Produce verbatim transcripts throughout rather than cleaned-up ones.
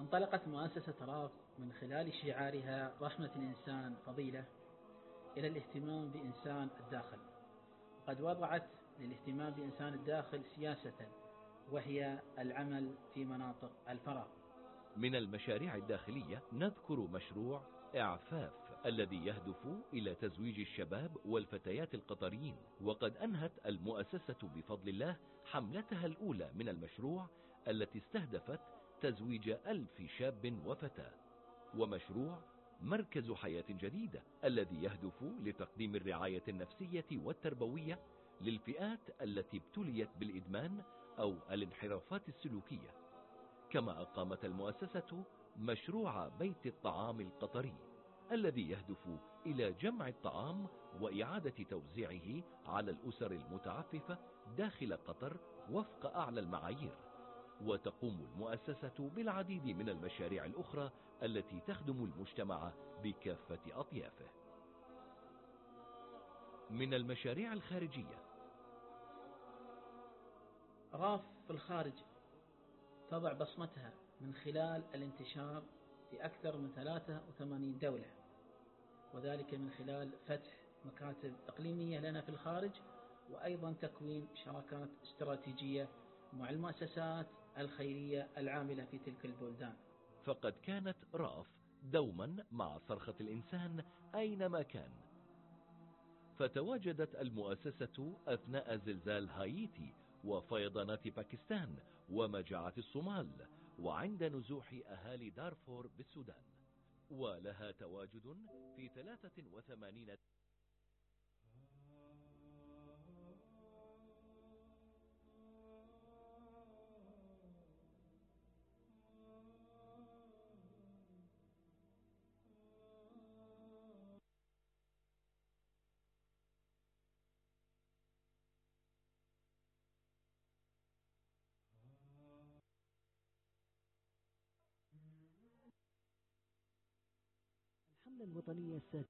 انطلقت مؤسسة راف من خلال شعارها رحمة الإنسان فضيلة إلى الاهتمام بإنسان الداخل، وقد وضعت للاهتمام بإنسان الداخل سياسة، وهي العمل في مناطق الفراغ. من المشاريع الداخلية نذكر مشروع إعفاف الذي يهدف إلى تزويج الشباب والفتيات القطريين، وقد أنهت المؤسسة بفضل الله حملتها الأولى من المشروع التي استهدفت تزويج ألف شاب وفتاة. ومشروع مركز حياة جديدة الذي يهدف لتقديم الرعاية النفسية والتربوية للفئات التي ابتليت بالإدمان أو الانحرافات السلوكية. كما أقامت المؤسسة مشروع بيت الطعام القطري الذي يهدف إلى جمع الطعام وإعادة توزيعه على الأسر المتعففة داخل قطر وفق أعلى المعايير. وتقوم المؤسسة بالعديد من المشاريع الأخرى التي تخدم المجتمع بكافة أطيافه. من المشاريع الخارجية، راف في الخارج تضع بصمتها من خلال الانتشار في أكثر من ثلاثة وثمانين دولة، وذلك من خلال فتح مكاتب إقليمية لنا في الخارج، وأيضا تكوين شراكات استراتيجية مع المؤسسات الخيرية العاملة في تلك البلدان. فقد كانت راف دوما مع صرخة الإنسان أينما كان، فتواجدت المؤسسة أثناء زلزال هايتي وفيضانات باكستان ومجاعة الصومال، وعند نزوح أهالي دارفور بالسودان. ولها تواجد في ثلاثة وثمانين الحملة الوطنية السادسة.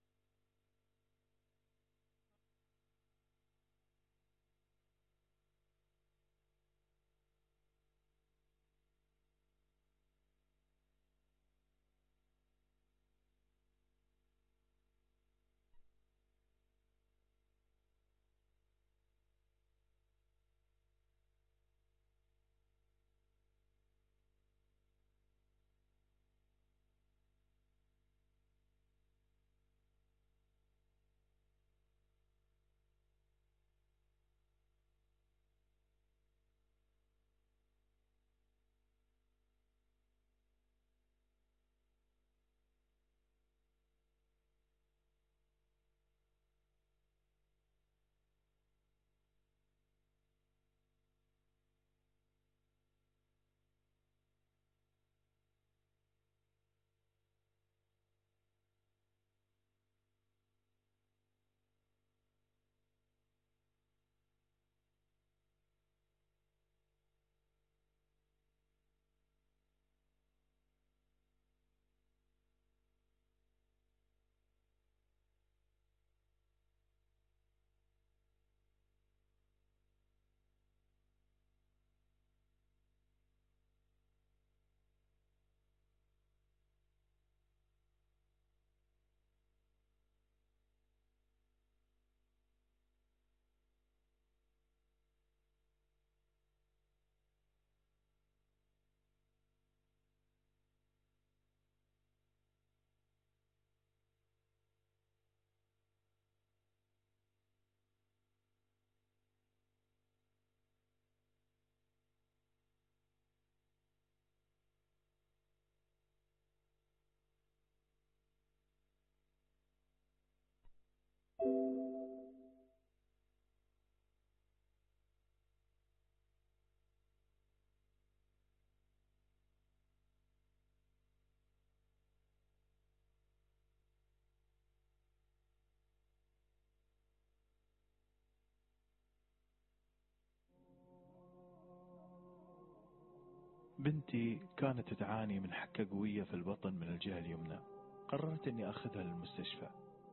بنتي كانت تعاني من حكة قوية في البطن من الجهة اليمنى. قررت اني اخذها للمستشفى،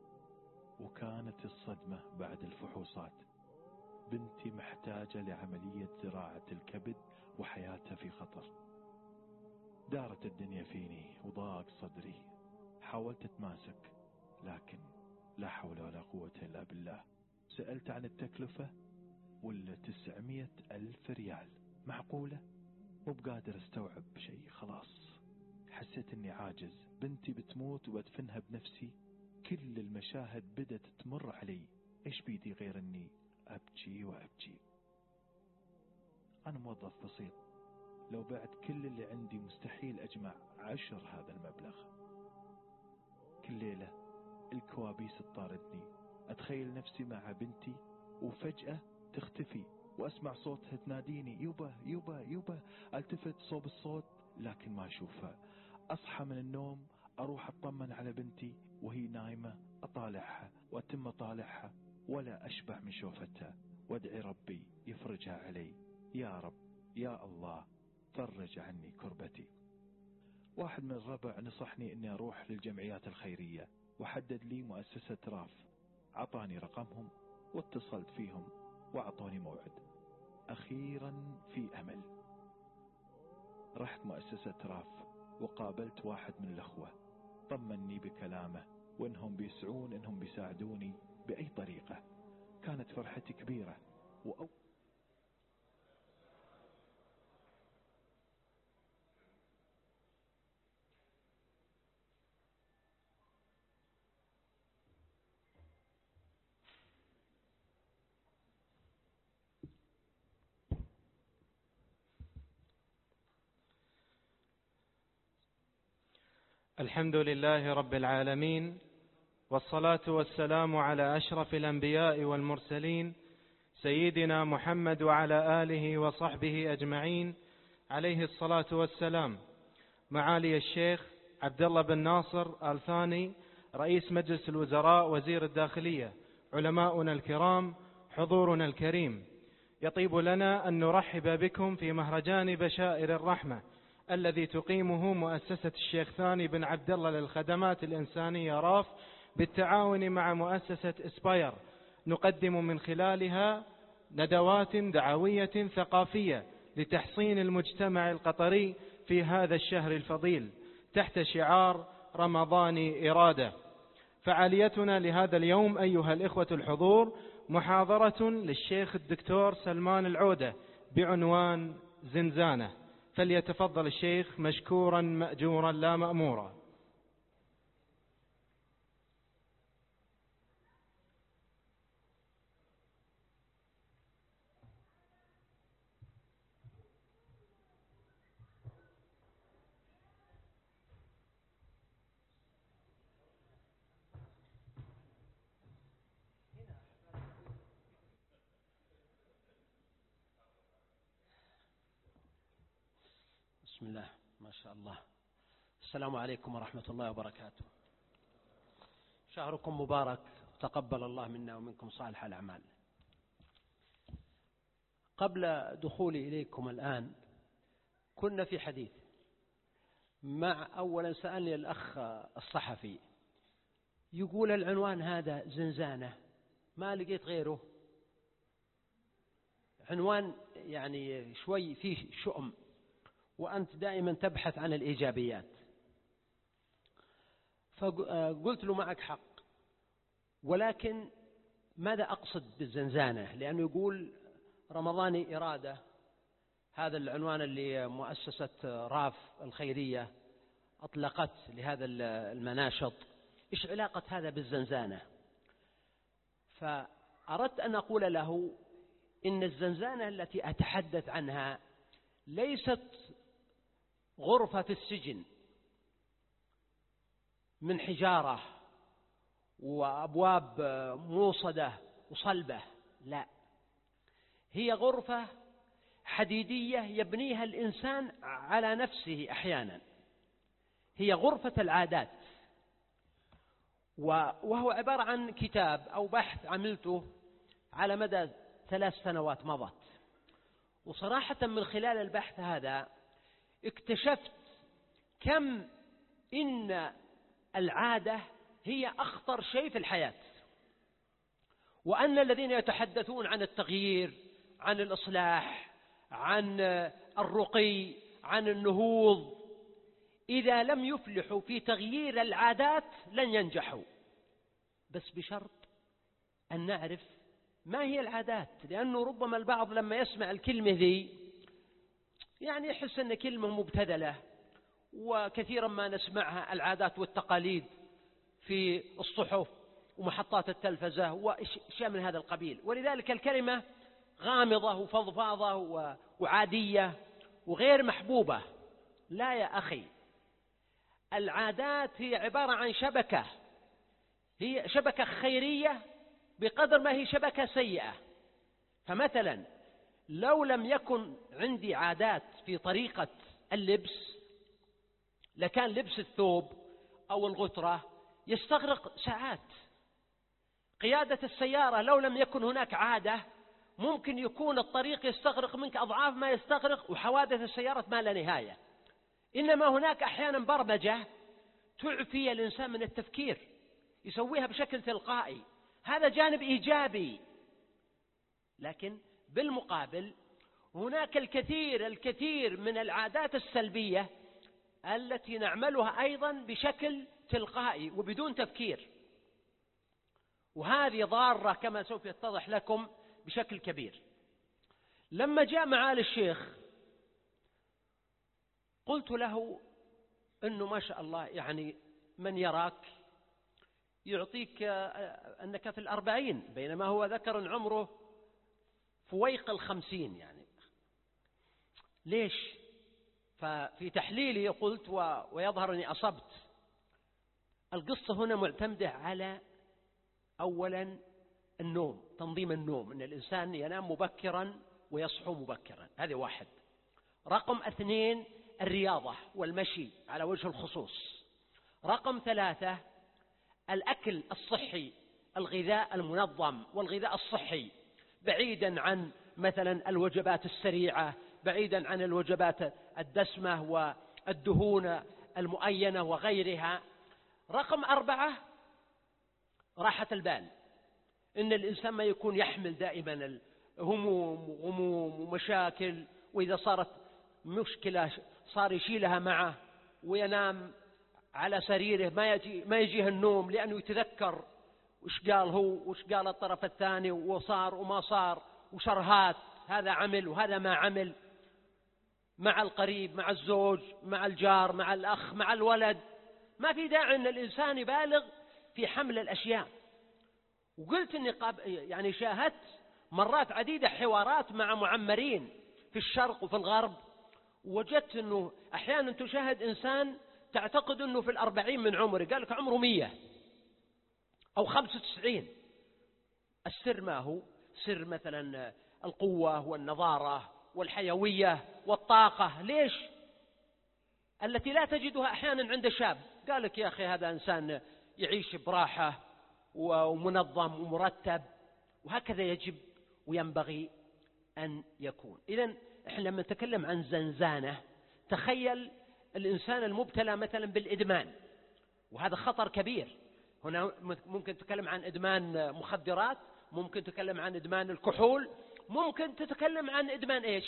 وكانت الصدمة بعد الفحوصات. بنتي محتاجة لعملية زراعة الكبد وحياتها في خطر. دارت الدنيا فيني وضاق صدري. حاولت أتماسك لكن لا حول ولا قوة إلا بالله. سألت عن التكلفة ولا تسعمية ألف ريال. معقولة؟ مو بقادر استوعب شيء. خلاص حسيت اني عاجز. بنتي بتموت وبدفنها بنفسي. كل المشاهد بدت تمر علي. ايش بيدي غير اني ابكي وابكي. انا موظف بسيط، لو بعت كل اللي عندي مستحيل اجمع عشر هذا المبلغ. كل ليلة الكوابيس تطاردني. اتخيل نفسي مع بنتي وفجأة تختفي واسمع صوتها تناديني يوبا يوبا يوبا. التفت صوب الصوت لكن ما اشوفها. اصحى من النوم اروح اطمن على بنتي وهي نايمة. اطالعها واتم اطالعها ولا اشبع من شوفتها وادعي ربي يفرجها علي. يا رب يا الله فرج عني كربتي. واحد من الربع نصحني اني اروح للجمعيات الخيرية وحدد لي مؤسسة راف. عطاني رقمهم واتصلت فيهم واعطوني موعد. اخيرا في امل. رحت مؤسسة راف وقابلت واحد من الاخوة. طمني بكلامه وانهم بيسعون انهم بيساعدوني باي طريقة. كانت فرحتي كبيرة. وأو الحمد لله رب العالمين، والصلاة والسلام على أشرف الأنبياء والمرسلين سيدنا محمد وعلى آله وصحبه أجمعين عليه الصلاة والسلام. معالي الشيخ عبد الله بن ناصر آل ثاني رئيس مجلس الوزراء وزير الداخلية، علماؤنا الكرام، حضورنا الكريم، يطيب لنا أن نرحب بكم في مهرجان بشائر الرحمة الذي تقيمه مؤسسة الشيخ ثاني بن عبد الله للخدمات الإنسانية راف بالتعاون مع مؤسسة إسباير. نقدم من خلالها ندوات دعوية ثقافية لتحصين المجتمع القطري في هذا الشهر الفضيل تحت شعار رمضان إرادة. فعاليتنا لهذا اليوم أيها الإخوة الحضور محاضرة للشيخ الدكتور سلمان العودة بعنوان زنزانة. فليتفضل الشيخ مشكورا مأجورا لا مأمورا. بسم الله ما شاء الله. السلام عليكم ورحمة الله وبركاته. شهركم مبارك، تقبل الله منا ومنكم صالح الأعمال. قبل دخولي إليكم الآن كنا في حديث مع أولا سألني الأخ الصحفي يقول العنوان هذا زنزانة، ما لقيت غيره. عنوان يعني شوي فيه شؤم، وأنت دائما تبحث عن الإيجابيات. فقلت له معك حق، ولكن ماذا أقصد بالزنزانة؟ لأنه يقول رمضان إرادة، هذا العنوان اللي مؤسسة راف الخيرية أطلقت لهذا المناشط. إيش علاقة هذا بالزنزانة؟ فأردت أن أقول له إن الزنزانة التي أتحدث عنها ليست غرفة في السجن من حجارة وأبواب موصدة وصلبة، لا، هي غرفة حديدية يبنيها الإنسان على نفسه أحيانا. هي غرفة العادات، وهو عبارة عن كتاب أو بحث عملته على مدى ثلاث سنوات مضت. وصراحة من خلال البحث هذا اكتشفت كم إن العادة هي أخطر شيء في الحياة، وأن الذين يتحدثون عن التغيير، عن الإصلاح، عن الرقي، عن النهوض، إذا لم يفلحوا في تغيير العادات لن ينجحوا، بس بشرط أن نعرف ما هي العادات، لأنه ربما البعض لما يسمع الكلمة ذي يعني يحس أن كلمة مبتذلة، وكثيرا ما نسمعها العادات والتقاليد في الصحف ومحطات التلفزة وأشياء من هذا القبيل، ولذلك الكلمة غامضة وفضفاضة وعادية وغير محبوبة. لا يا أخي، العادات هي عبارة عن شبكة، هي شبكة خيرية بقدر ما هي شبكة سيئة. فمثلا لو لم يكن عندي عادات في طريقة اللبس لكان لبس الثوب أو الغترة يستغرق ساعات. قيادة السيارة لو لم يكن هناك عادة ممكن يكون الطريق يستغرق منك أضعاف ما يستغرق، وحوادث السيارة ما لا نهاية. إنما هناك أحيانا برمجة تعفي الإنسان من التفكير، يسويها بشكل تلقائي، هذا جانب إيجابي. لكن بالمقابل هناك الكثير الكثير من العادات السلبية التي نعملها أيضا بشكل تلقائي وبدون تفكير، وهذه ضارة كما سوف يتضح لكم بشكل كبير. لما جاء معالي الشيخ قلت له أنه ما شاء الله يعني من يراك يعطيك أنك في الأربعين، بينما هو ذكر عمره فويق الخمسين، يعني ليش؟ ففي تحليلي قلت ويظهر أني أصبت. القصة هنا معتمدة على أولا النوم، تنظيم النوم، أن الإنسان ينام مبكرا ويصحو مبكرا، هذه واحد. رقم اثنين الرياضة والمشي على وجه الخصوص. رقم ثلاثة الأكل الصحي، الغذاء المنظم والغذاء الصحي، بعيدا عن مثلا الوجبات السريعة، بعيدا عن الوجبات الدسمة والدهون المؤينة وغيرها. رقم أربعة راحة البال، إن الإنسان ما يكون يحمل دائما هموم وغموم ومشاكل، وإذا صارت مشكلة صار يشيلها معه وينام على سريره ما يجي ما يجيه النوم، لأنه يتذكر وش قال هو وش قال الطرف الثاني وصار وما صار وشرهات، هذا عمل وهذا ما عمل، مع القريب مع الزوج مع الجار مع الأخ مع الولد. ما في داعي أن الإنسان يبالغ في حمل الأشياء. وقلت أني يعني شاهدت مرات عديدة حوارات مع معمرين في الشرق وفي الغرب، ووجدت أنه أحيانا تشاهد إنسان تعتقد أنه في الأربعين من عمره، قال لك عمره مية أو خمسة وتسعين. السر ما هو؟ سر مثلا القوة والنظارة والحيوية والطاقة، ليش؟ التي لا تجدها أحيانا عند شاب. قال لك يا أخي هذا إنسان يعيش براحة ومنظم ومرتب، وهكذا يجب وينبغي أن يكون. إذن إحنا لما نتكلم عن زنزانة، تخيل الإنسان المبتلى مثلا بالإدمان، وهذا خطر كبير. هنا ممكن تتكلم عن إدمان مخدرات، ممكن تتكلم عن إدمان الكحول، ممكن تتكلم عن إدمان إيش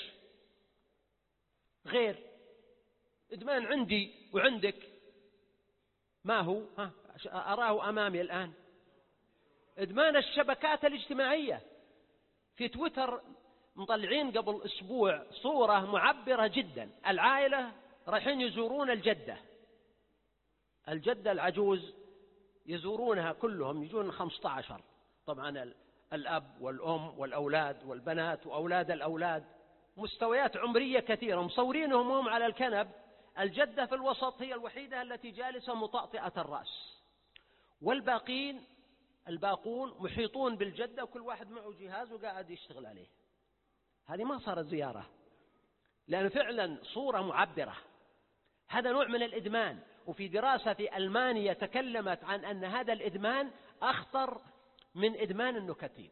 غير إدمان عندي وعندك. ما هو؟ ها أراه أمامي الآن، إدمان الشبكات الاجتماعية. في تويتر مطلعين قبل أسبوع صورة معبرة جدا، العائلة رايحين يزورون الجدة، الجدة العجوز يزورونها كلهم، يجون خمسة عشر طبعا، الأب والأم والأولاد والبنات وأولاد الأولاد، مستويات عمرية كثيرة، مصورينهم هم على الكنب، الجدة في الوسط هي الوحيدة التي جالسة مطأطئة الرأس، والباقين الباقون محيطون بالجدة وكل واحد معه جهاز وقاعد يشتغل عليه. هذه ما صارت زيارة، لأن فعلا صورة معبرة. هذا نوع من الإدمان. وفي دراسة في ألمانيا تكلمت عن أن هذا الإدمان أخطر من إدمان النكتين.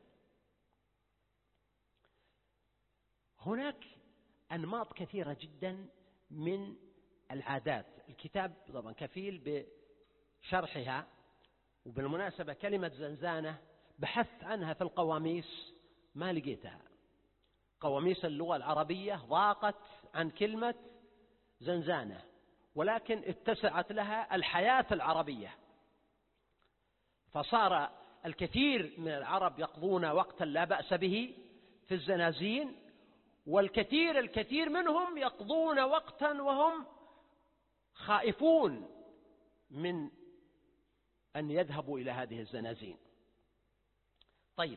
هناك أنماط كثيرة جدا من العادات، الكتاب طبعا كفيل بشرحها، وبالمناسبة كلمة زنزانة بحثت عنها في القواميس ما لقيتها. قواميس اللغة العربية ضاقت عن كلمة زنزانة، ولكن اتسعت لها الحياة العربية، فصار الكثير من العرب يقضون وقتا لا بأس به في الزنازين، والكثير الكثير منهم يقضون وقتا وهم خائفون من أن يذهبوا إلى هذه الزنازين. طيب،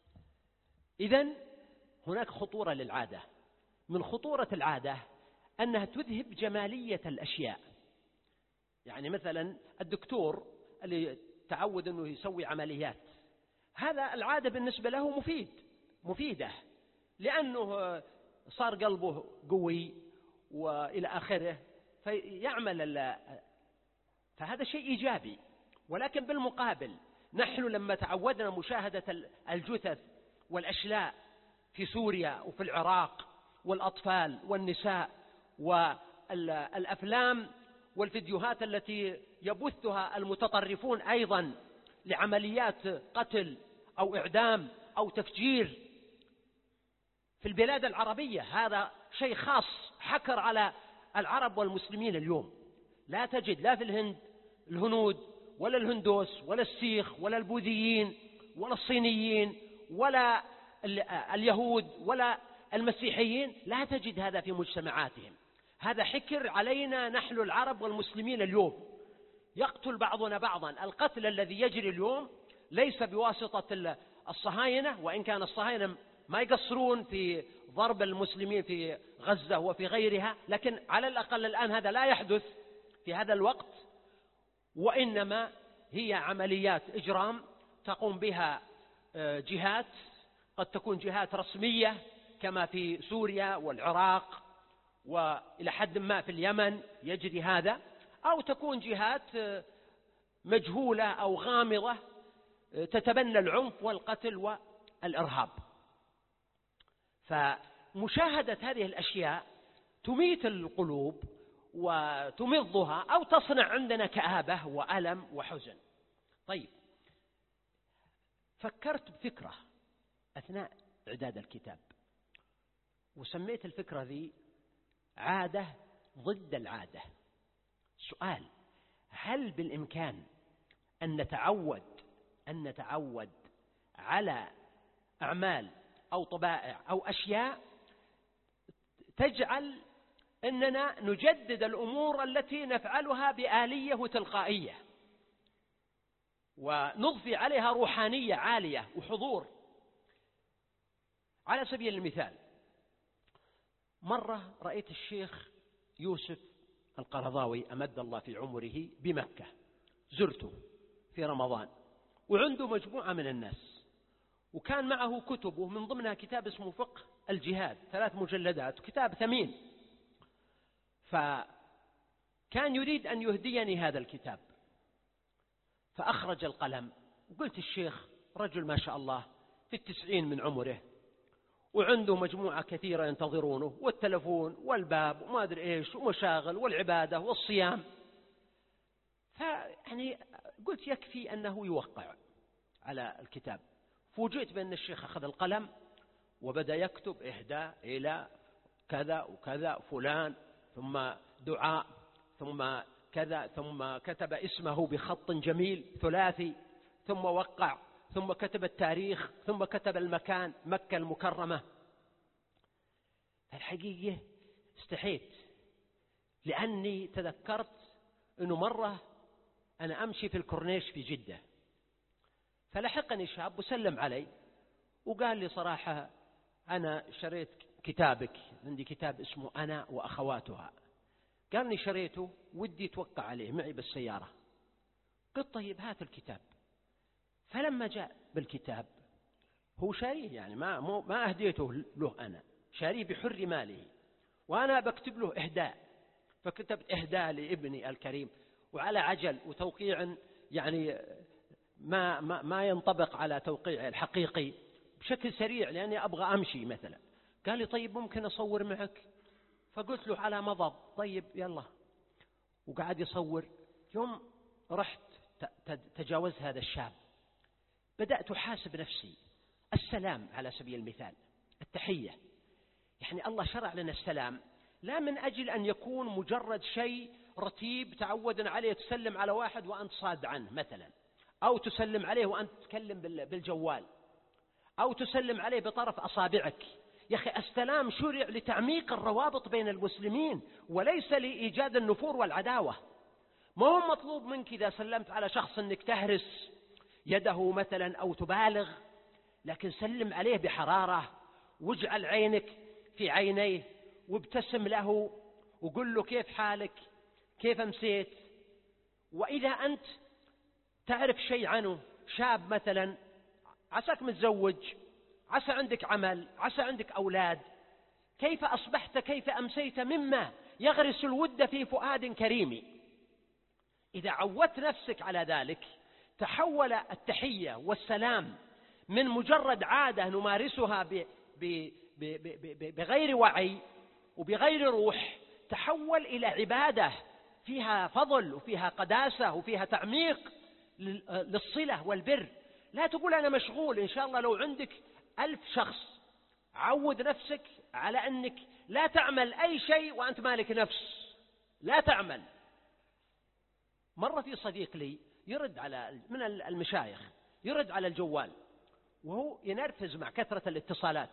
إذن هناك خطورة للعادة. من خطورة العادة أنها تذهب جمالية الأشياء. يعني مثلا الدكتور اللي تعود أنه يسوي عمليات، هذا العادة بالنسبة له مفيد مفيدة، لأنه صار قلبه قوي وإلى آخره فيعمل، فهذا شيء إيجابي. ولكن بالمقابل نحن لما تعودنا مشاهدة الجثث والأشلاء في سوريا وفي العراق والأطفال والنساء والأفلام والفيديوهات التي يبثها المتطرفون أيضا لعمليات قتل أو إعدام أو تفجير في البلاد العربية، هذا شيء خاص حكر على العرب والمسلمين اليوم. لا تجد لا في الهند الهنود ولا الهندوس ولا السيخ ولا البوذيين ولا الصينيين ولا اليهود ولا المسيحيين، لا تجد هذا في مجتمعاتهم. هذا حكر علينا نحن العرب والمسلمين اليوم. يقتل بعضنا بعضا. القتل الذي يجري اليوم ليس بواسطة الصهاينة، وإن كان الصهاينة ما يقصرون في ضرب المسلمين في غزة وفي غيرها، لكن على الأقل الآن هذا لا يحدث في هذا الوقت، وإنما هي عمليات إجرام تقوم بها جهات، قد تكون جهات رسمية كما في سوريا والعراق وإلى حد ما في اليمن يجري هذا، أو تكون جهات مجهولة أو غامضة تتبنى العنف والقتل والإرهاب. فمشاهدة هذه الأشياء تميت القلوب وتمضها أو تصنع عندنا كآبة وألم وحزن. طيب، فكرت بفكرة أثناء إعداد الكتاب، وسميت الفكرة ذي عادة ضد العادة. سؤال: هل بالإمكان أن نتعود أن نتعود على أعمال أو طبائع أو أشياء تجعل أننا نجدد الأمور التي نفعلها بآلية وتلقائية، ونضفي عليها روحانية عالية وحضور؟ على سبيل المثال، مرة رأيت الشيخ يوسف القرضاوي أمد الله في عمره بمكة، زرته في رمضان، وعنده مجموعة من الناس، وكان معه كتب، ومن ضمنها كتاب اسمه فقه الجهاد، ثلاث مجلدات، كتاب ثمين. فكان يريد أن يهديني هذا الكتاب، فأخرج القلم، وقلت الشيخ رجل ما شاء الله في التسعين من عمره، وعنده مجموعة كثيرة ينتظرونه، والتلفون والباب وما أدري إيش ومشاغل والعبادة والصيام، فيعني قلت يكفي أنه يوقع على الكتاب. فوجئت بأن الشيخ أخذ القلم وبدأ يكتب إهداء إلى كذا وكذا فلان، ثم دعاء، ثم كذا، ثم كتب اسمه بخط جميل ثلاثي، ثم وقع، ثم كتب التاريخ، ثم كتب المكان مكة المكرمة. الحقيقة استحيت، لأني تذكرت أنه مرة أنا أمشي في الكورنيش في جدة، فلحقني شاب وسلم علي وقال لي صراحة أنا شريت كتابك، عندي كتاب اسمه أنا وأخواتها، قال لي شريته ودي توقع عليه معي بالسيارة. قلت طيب هات الكتاب. فلما جاء بالكتاب هو شاريه، يعني ما ما أهديته له، أنا شاريه بحر ماله، وأنا بكتب له إهداء، فكتبت إهداء لابني الكريم، وعلى عجل وتوقيع يعني ما ما ما ينطبق على توقيع الحقيقي، بشكل سريع لأني أبغى أمشي مثلا. قال لي طيب ممكن أصور معك؟ فقلت له على مضض، طيب يلا. وقعد يصور. يوم رحت تجاوز هذا الشاب، بدأت أحاسب نفسي. السلام على سبيل المثال، التحية، يعني الله شرع لنا السلام لا من أجل أن يكون مجرد شيء رتيب تعودنا عليه، تسلم على واحد وأنت صاد عنه مثلا، أو تسلم عليه وأنت تتكلم بالجوال، أو تسلم عليه بطرف أصابعك. يا أخي السلام شرع لتعميق الروابط بين المسلمين وليس لإيجاد النفور والعداوة. ما هو مطلوب منك إذا سلمت على شخص أنك تهرس يده مثلا أو تبالغ، لكن سلم عليه بحرارة، واجعل عينك في عينيه وابتسم له وقل له كيف حالك، كيف أمسيت. وإذا أنت تعرف شيء عنه، شاب مثلا عساك متزوج، عسى عندك عمل، عسى عندك أولاد، كيف أصبحت كيف أمسيت، مما يغرس الود في فؤاد كريم. إذا عودت نفسك على ذلك تحول التحية والسلام من مجرد عادة نمارسها ب ب ب بغير وعي وبغير روح، تحول إلى عبادة فيها فضل وفيها قداسة وفيها تعميق للصلة والبر. لا تقول أنا مشغول. إن شاء الله لو عندك ألف شخص، عود نفسك على أنك لا تعمل أي شيء وأنت مالك نفس، لا تعمل. مرة في صديق لي يرد على من المشايخ يرد على الجوال وهو ينرفز مع كثرة الاتصالات،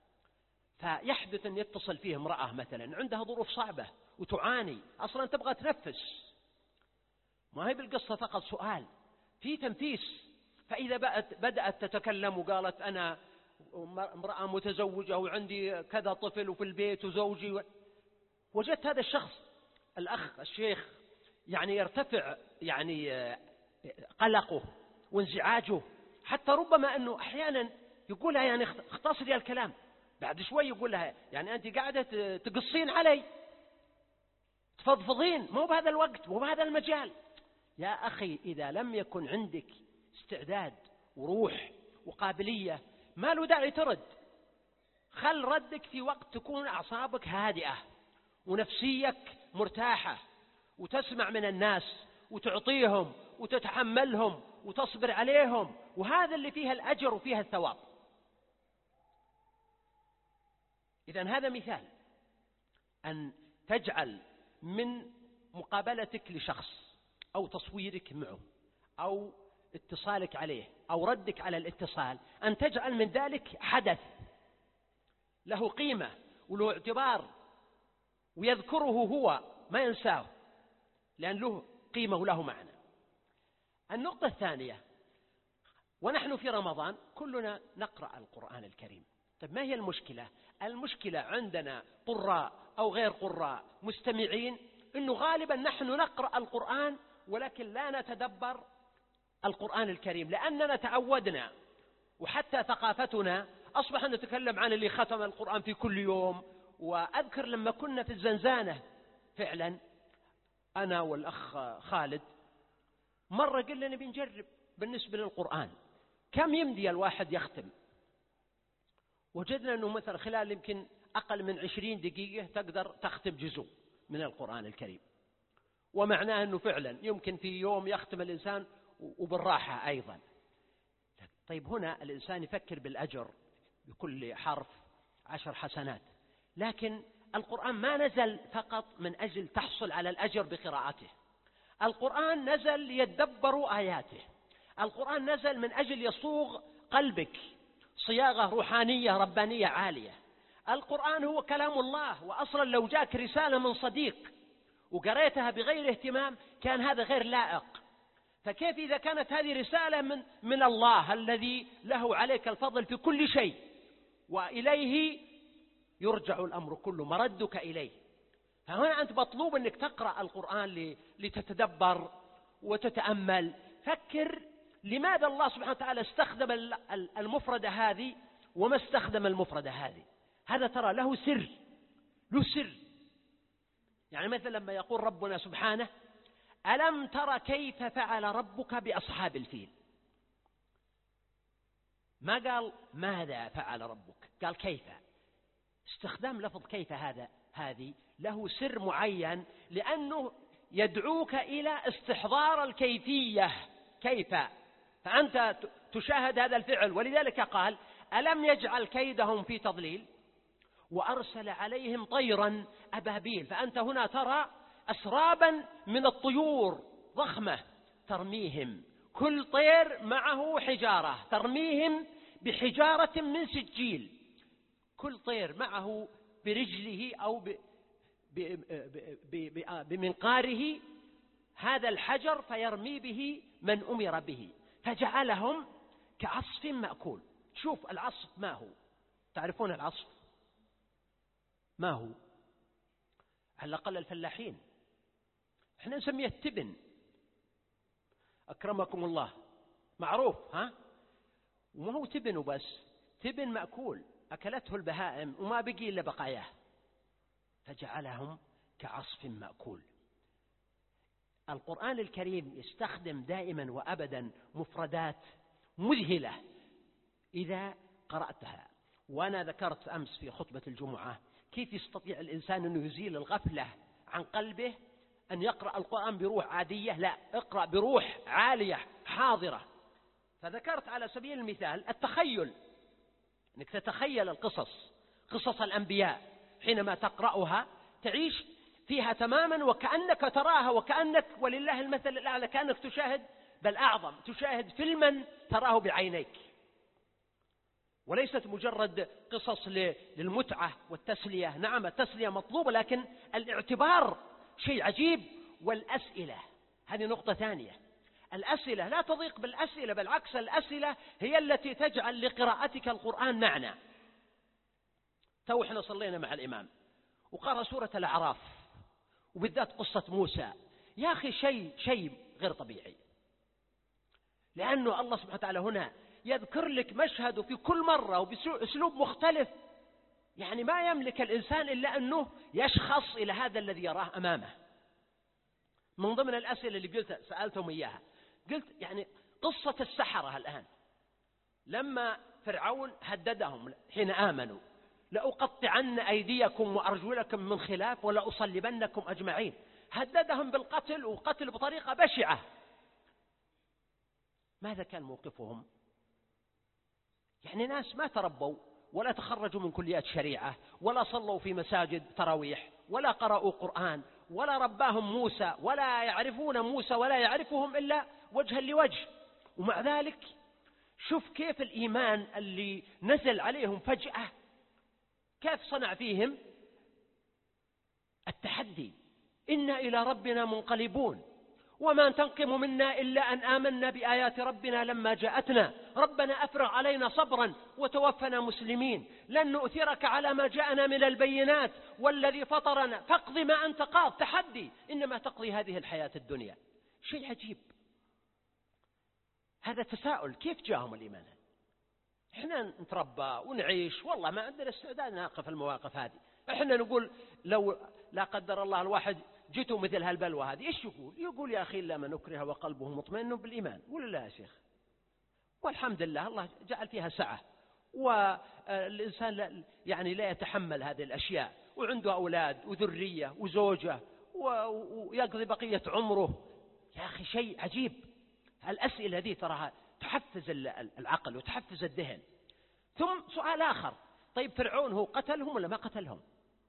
فيحدث أن يتصل فيه امرأة مثلا عندها ظروف صعبة وتعاني، أصلا تبغى تنفس، ما هي بالقصة فقط سؤال، في تنفيس. فإذا بدأت تتكلم وقالت أنا امرأة متزوجة وعندي كذا طفل وفي البيت وزوجي و... وجدت هذا الشخص الأخ الشيخ يعني يرتفع يعني قلقه وانزعاجه، حتى ربما أنه أحيانا يقول لها يعني اختصري الكلام، بعد شوي يقول لها يعني أنت قاعدة تقصين علي، تفضفضين، مو بهذا الوقت، مو بهذا المجال. يا أخي إذا لم يكن عندك استعداد وروح وقابلية ما له داعي ترد. خل ردك في وقت تكون أعصابك هادئة ونفسيك مرتاحة، وتسمع من الناس وتعطيهم وتتحملهم وتصبر عليهم، وهذا اللي فيها الأجر وفيها الثواب. إذن هذا مثال أن تجعل من مقابلتك لشخص أو تصويرك معه أو اتصالك عليه أو ردك على الاتصال أن تجعل من ذلك حدث له قيمة وله اعتبار، ويذكره هو ما ينساه لأن له قيمة وله معنى. النقطة الثانية، ونحن في رمضان كلنا نقرأ القرآن الكريم. طيب ما هي المشكلة؟ المشكلة عندنا قراء أو غير قراء مستمعين إنه غالبا نحن نقرأ القرآن ولكن لا نتدبر القرآن الكريم، لأننا تعودنا وحتى ثقافتنا أصبح نتكلم عن اللي ختم القرآن في كل يوم. وأذكر لما كنا في الزنزانة فعلا أنا والأخ خالد مرة قلنا نبي نجرب بالنسبة للقرآن كم يمدي الواحد يختم، وجدنا أنه مثلا خلال يمكن أقل من عشرين دقيقة تقدر تختم جزء من القرآن الكريم، ومعناه أنه فعلا يمكن في يوم يختم الإنسان وبالراحة أيضا. طيب هنا الإنسان يفكر بالأجر بكل حرف عشر حسنات، لكن القرآن ما نزل فقط من أجل تحصل على الأجر بقراءته، القرآن نزل ليدبروا آياته، القرآن نزل من أجل يصوغ قلبك صياغة روحانية ربانية عالية. القرآن هو كلام الله، وأصلا لو جاك رسالة من صديق وقريتها بغير اهتمام كان هذا غير لائق، فكيف إذا كانت هذه رسالة من, من الله الذي له عليك الفضل في كل شيء وإليه يرجع الأمر كله، مردك إليه. فهنا أنت مطلوب أنك تقرأ القرآن لتتدبر وتتأمل. فكر لماذا الله سبحانه وتعالى استخدم المفردة هذه وما استخدم المفردة هذه. هذا ترى له سر، له سر. يعني مثلا لما يقول ربنا سبحانه ألم تر كيف فعل ربك بأصحاب الفيل، ما قال ماذا فعل ربك، قال كيف. استخدام لفظ كيف هذا هذه له سر معين، لأنه يدعوك إلى استحضار الكيفية كيف، فأنت تشاهد هذا الفعل. ولذلك قال ألم يجعل كيدهم في تضليل وأرسل عليهم طيرا أبابيل، فأنت هنا ترى أسرابا من الطيور ضخمة ترميهم، كل طير معه حجارة ترميهم بحجارة من سجيل، كل طير معه برجله أو ب... ب... ب... بمنقاره هذا الحجر فيرمي به من أمر به، فجعلهم كعصف مأكول. شوف العصف ما هو؟ تعرفون العصف ما هو؟ على الأقل الفلاحين احنا نسميه التبن، أكرمكم الله، معروف ها؟ وما هو تبن وبس، تبن مأكول أكلته البهائم وما بقي إلا بقاياه، فجعلهم كعصف مأكول. القرآن الكريم يستخدم دائما وأبدا مفردات مذهلة إذا قرأتها. وأنا ذكرت أمس في خطبة الجمعة كيف يستطيع الإنسان أنه يزيل الغفلة عن قلبه، أن يقرأ القرآن بروح عادية، لا، اقرأ بروح عالية حاضرة. فذكرت على سبيل المثال التخيل، أنك تتخيل القصص، قصص الأنبياء، حينما تقرأها تعيش فيها تماما وكأنك تراها، وكأنك ولله المثل الأعلى كأنك تشاهد، بل أعظم، تشاهد فيلما تراه بعينيك، وليست مجرد قصص للمتعة والتسلية. نعم التسلية مطلوبة، لكن الاعتبار شيء عجيب. والأسئلة هذه نقطة ثانية، الأسئلة لا تضيق بالأسئلة، بالعكس الأسئلة هي التي تجعل لقراءتك القرآن معنى. تو احنا صلينا مع الإمام وقرأ سورة الأعراف وبالذات قصة موسى، يا أخي شيء شيء غير طبيعي، لأنه الله سبحانه وتعالى هنا يذكر لك مشهد في كل مرة وبأسلوب مختلف، يعني ما يملك الإنسان إلا أنه يشخص إلى هذا الذي يراه أمامه. من ضمن الأسئلة اللي قلت سألتهم إياها، قلت يعني قصة السحرة الآن لما فرعون هددهم حين آمنوا، لأقطعن أيديكم وأرجلكم من خلاف ولأصلبنكم أجمعين، هددهم بالقتل وقتل بطريقة بشعة. ماذا كان موقفهم؟ يعني ناس ما تربوا ولا تخرجوا من كليات شريعة ولا صلوا في مساجد تراويح ولا قرأوا قرآن ولا رباهم موسى ولا يعرفون موسى ولا يعرفهم إلا وجها لوجه، ومع ذلك شوف كيف الإيمان اللي نزل عليهم فجأة كيف صنع فيهم التحدي. إنا إلى ربنا منقلبون وما تنقم منا إلا أن آمنا بآيات ربنا لما جاءتنا ربنا أفرغ علينا صبرا وتوفنا مسلمين لن نؤثرك على ما جاءنا من البينات والذي فطرنا فاقض ما أنت قاض. تحدي، إنما تقضي هذه الحياة الدنيا. شيء عجيب، هذا تساؤل كيف جاءهم الإيمان؟ إحنا نتربى ونعيش، والله ما عندنا استعداد نقف المواقف هذه. إحنا نقول لو لا قدر الله الواحد جئتوا مثل هالبلوى هذه إيش يقول؟ يقول يا أخي إلا من أكره وقلبه مطمئن بالإيمان، ولا لا يا شيخ؟ والحمد لله الله جعل فيها سعة، والإنسان لا يعني لا يتحمل هذه الأشياء، وعنده أولاد وذرية وزوجة ويقضي بقية عمره. يا أخي شيء عجيب. الأسئلة هذه تراها تحفز العقل وتحفز الذهن. ثم سؤال آخر، طيب فرعون هو قتلهم ولا ما قتلهم؟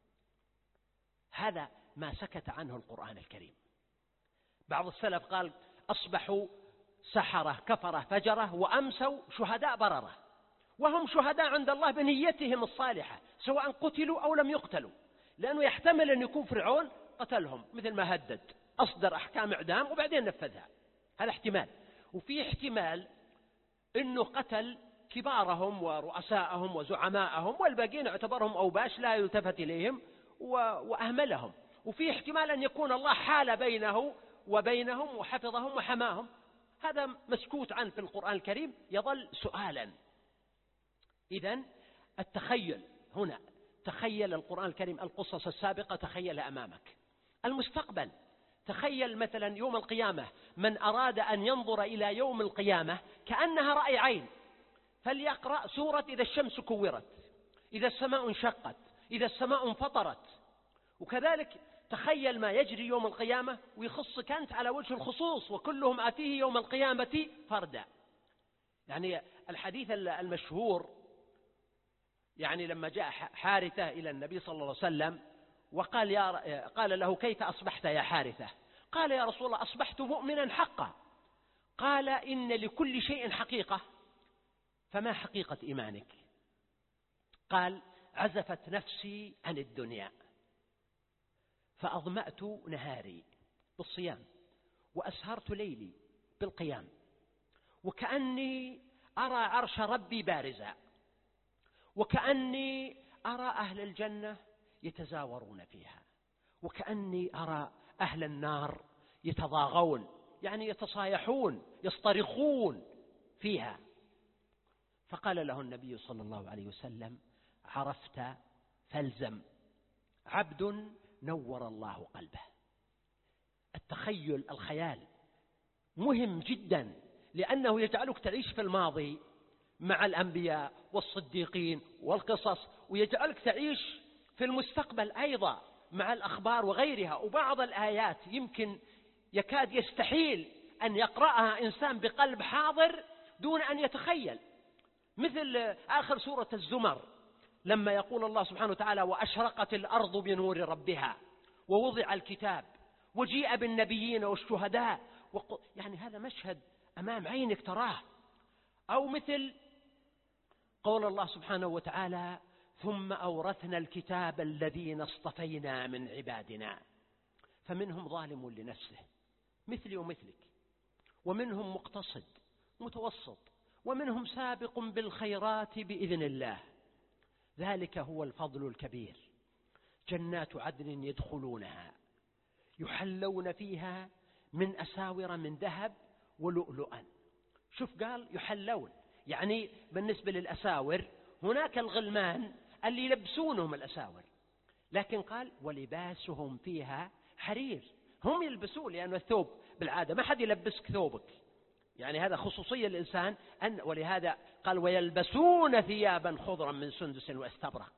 هذا ما سكت عنه القرآن الكريم. بعض السلف قال أصبحوا سحرة كفرة فجرة وأمسوا شهداء بررة، وهم شهداء عند الله بنيتهم الصالحة سواء قتلوا أو لم يقتلوا، لأنه يحتمل أن يكون فرعون قتلهم مثل ما هدد، أصدر أحكام إعدام وبعدين نفذها، هذا احتمال. وفي احتمال أنه قتل كبارهم ورؤساءهم وزعماءهم والباقين اعتبرهم أوباش لا يلتفت إليهم وأهملهم. وفي احتمال أن يكون الله حال بينه وبينهم وحفظهم وحماهم. هذا مسكوت عنه في القرآن الكريم، يظل سؤالا. إذن التخيل هنا، تخيل القرآن الكريم القصص السابقة تخيلها أمامك. المستقبل، تخيل مثلا يوم القيامة، من أراد أن ينظر إلى يوم القيامة كأنها رأي عين فليقرأ سورة إذا الشمس كورت، إذا السماء انشقت، إذا السماء انفطرت. وكذلك تخيل ما يجري يوم القيامة ويخصك أنت على وجه الخصوص، وكلهم آتيه يوم القيامة فردا. يعني الحديث المشهور، يعني لما جاء حارثة إلى النبي صلى الله عليه وسلم وقال يا قال له كيف أصبحت يا حارثة؟ قال يا رسول الله أصبحت مؤمنا حقا. قال إن لكل شيء حقيقة، فما حقيقة إيمانك؟ قال عزفت نفسي عن الدنيا فأظمأت نهاري بالصيام وأسهرت ليلي بالقيام، وكأني أرى عرش ربي بارزا، وكأني أرى أهل الجنة يتزاورون فيها، وكأني أرى أهل النار يتضاغون، يعني يتصايحون يصطرخون فيها. فقال له النبي صلى الله عليه وسلم عرفت فالزم، عبد نور الله قلبه. التخيل الخيال مهم جدا، لأنه يجعلك تعيش في الماضي مع الأنبياء والصديقين والقصص، ويجعلك تعيش في المستقبل أيضا مع الأخبار وغيرها. وبعض الآيات يمكن يكاد يستحيل أن يقرأها إنسان بقلب حاضر دون أن يتخيل، مثل آخر سورة الزمر لما يقول الله سبحانه وتعالى وأشرقت الأرض بنور ربها ووضع الكتاب وجيء بالنبيين والشهداء، يعني هذا مشهد أمام عينك تراه. أو مثل قول الله سبحانه وتعالى ثم أورثنا الكتاب الذين اصطفينا من عبادنا فمنهم ظالم لنفسه مثلي ومثلك، ومنهم مقتصد متوسط، ومنهم سابق بالخيرات بإذن الله، ذلك هو الفضل الكبير. جنات عدن يدخلونها يحلون فيها من أساور من ذهب ولؤلؤا. شوف قال يحلون، يعني بالنسبة للأساور هناك الغلمان اللي يلبسونهم الأساور، لكن قال ولباسهم فيها حرير، هم يلبسون، لأن الثوب بالعادة ما حد يلبسك ثوبك، يعني هذا خصوصية للإنسان أن، ولهذا قال ويلبسون ثيابا خضرا من سندس واستبرق.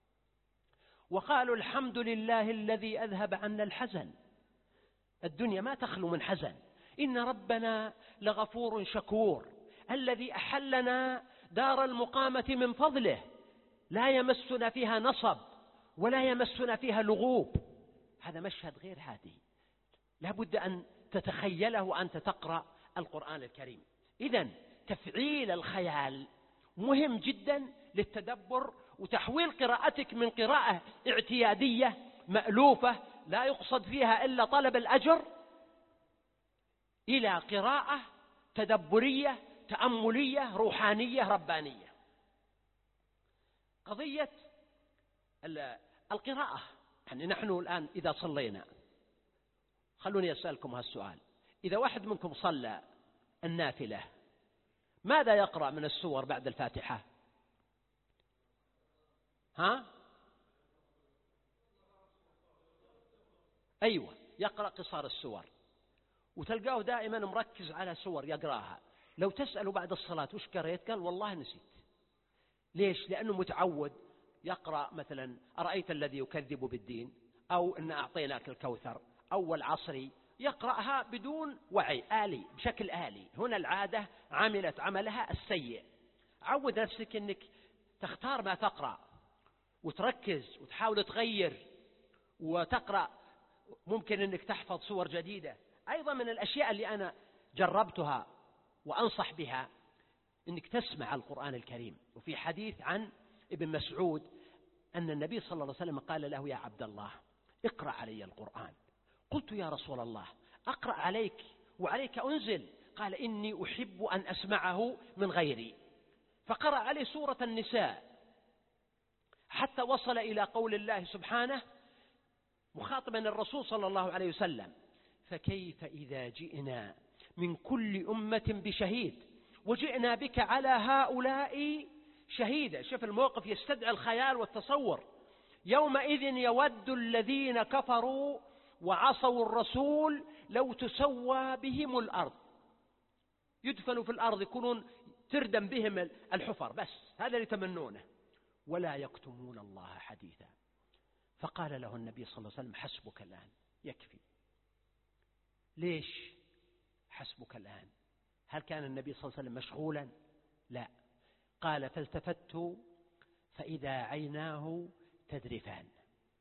وقالوا الحمد لله الذي أذهب عنا الحزن. الدنيا ما تخلو من حزن، إن ربنا لغفور شكور الذي أحلنا دار المقامة من فضله لا يمسنا فيها نصب ولا يمسنا فيها لغوب. هذا مشهد غير عادي، لا بد أن تتخيله وأنت تقرأ القرآن الكريم. إذن تفعيل الخيال مهم جدا للتدبر وتحويل قراءتك من قراءة اعتيادية مألوفة لا يقصد فيها إلا طلب الأجر إلى قراءة تدبرية تأملية روحانية ربانية. قضية القراءة، يعني نحن الآن إذا صلينا، خلوني أسألكم هالسؤال، إذا واحد منكم صلى النافلة ماذا يقرأ من السور بعد الفاتحة؟ ها؟ أيوة، يقرأ قصار السور، وتلقاه دائما مركز على سور يقرأها. لو تسأله بعد الصلاة وش قريت؟ قال والله نسيت. ليش؟ لأنه متعود يقرأ مثلا أرأيت الذي يكذب بالدين، أو إن أعطيناك الكوثر، أو العصري، يقرأها بدون وعي، آلي، بشكل آلي. هنا العادة عملت عملها السيء. عود نفسك أنك تختار ما تقرأ وتركز وتحاول تغير وتقرأ. ممكن أنك تحفظ صور جديدة. أيضا من الأشياء اللي أنا جربتها وأنصح بها أنك تسمع القرآن الكريم. وفي حديث عن ابن مسعود أن النبي صلى الله عليه وسلم قال له يا عبد الله اقرأ علي القرآن. قلت يا رسول الله أقرأ عليك وعليك أنزل؟ قال إني أحب أن أسمعه من غيري. فقرأ عليه سورة النساء حتى وصل إلى قول الله سبحانه مخاطبا الرسول صلى الله عليه وسلم فكيف إذا جئنا من كل أمة بشهيد وجئنا بك على هؤلاء شهيدا. شوف الموقف يستدعي الخيال والتصور. يومئذ يود الذين كفروا وعصوا الرسول لو تسوى بهم الأرض. يدفنوا في الأرض، يكونون تردم بهم الحفر، بس هذا اللي يتمنونه، ولا يكتمون الله حديثا. فقال له النبي صلى الله عليه وسلم حسبك الآن، يكفي. ليش حسبك الآن؟ هل كان النبي صلى الله عليه وسلم مشغولا؟ لا. قال فالتفت فإذا عيناه تذرفان،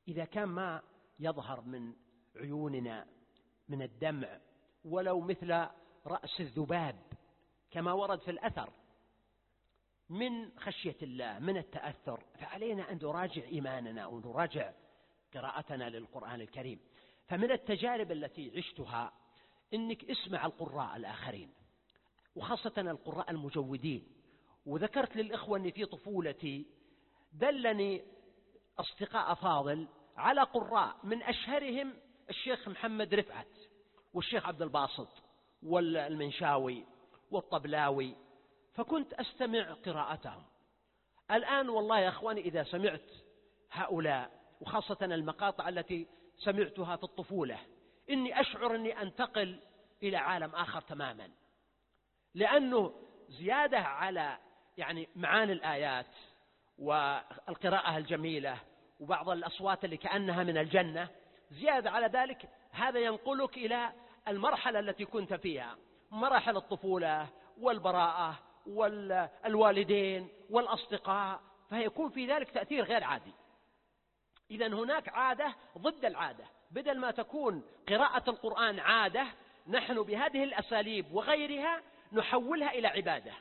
إذا كان ما يظهر من عيوننا من الدمع ولو مثل رأس الذباب كما ورد في الأثر من خشية الله من التأثر، فعلينا أن نراجع إيماننا ونراجع قراءتنا للقرآن الكريم. فمن التجارب التي عشتها إنك اسمع القراء الآخرين وخاصة القراء المجودين. وذكرت للإخوة أني في طفولتي دلني أصدقاء فاضل على قراء من أشهرهم الشيخ محمد رفعت والشيخ عبد الباسط والمنشاوي والطبلاوي، فكنت أستمع قراءتهم. الآن والله يا أخواني إذا سمعت هؤلاء وخاصة المقاطع التي سمعتها في الطفولة إني أشعر أني أنتقل إلى عالم آخر تماما، لأنه زيادة على يعني معاني الآيات والقراءة الجميلة وبعض الأصوات اللي كأنها من الجنة، زيادة على ذلك هذا ينقلك إلى المرحلة التي كنت فيها، مراحل الطفولة والبراءة والوالدين والأصدقاء، فيكون في ذلك تأثير غير عادي. إذن هناك عادة ضد العادة، بدل ما تكون قراءة القرآن عادة نحن بهذه الأساليب وغيرها نحولها إلى عبادة.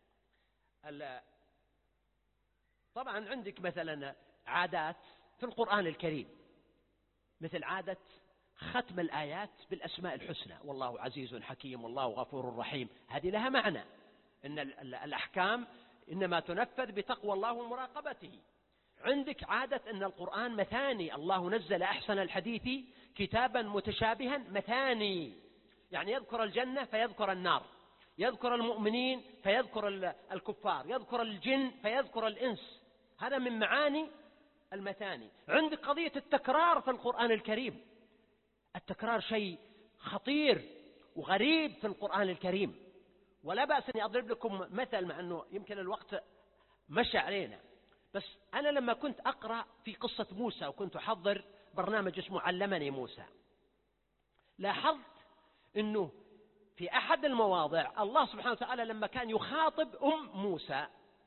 طبعا عندك مثلا عادات في القرآن الكريم مثل عادة ختم الآيات بالأسماء الحسنى، والله عزيز حكيم والله غفور رحيم، هذه لها معنى إن الأحكام إنما تنفذ بتقوى الله ومراقبته. عندك عادة أن القرآن مثاني، الله نزل أحسن الحديث كتابا متشابها مثاني، يعني يذكر الجنة فيذكر النار، يذكر المؤمنين فيذكر الكفار، يذكر الجن فيذكر الإنس، هذا من معاني المثاني. عندك قضية التكرار في القرآن الكريم، التكرار شيء خطير وغريب في القرآن الكريم، ولا بأس أن أضرب لكم مثل مع أنه يمكن الوقت مشى علينا. بس أنا لما كنت أقرأ في قصة موسى وكنت أحضر برنامج اسمه علمني موسى، لاحظت أنه في أحد المواضع الله سبحانه وتعالى لما كان يخاطب أم موسى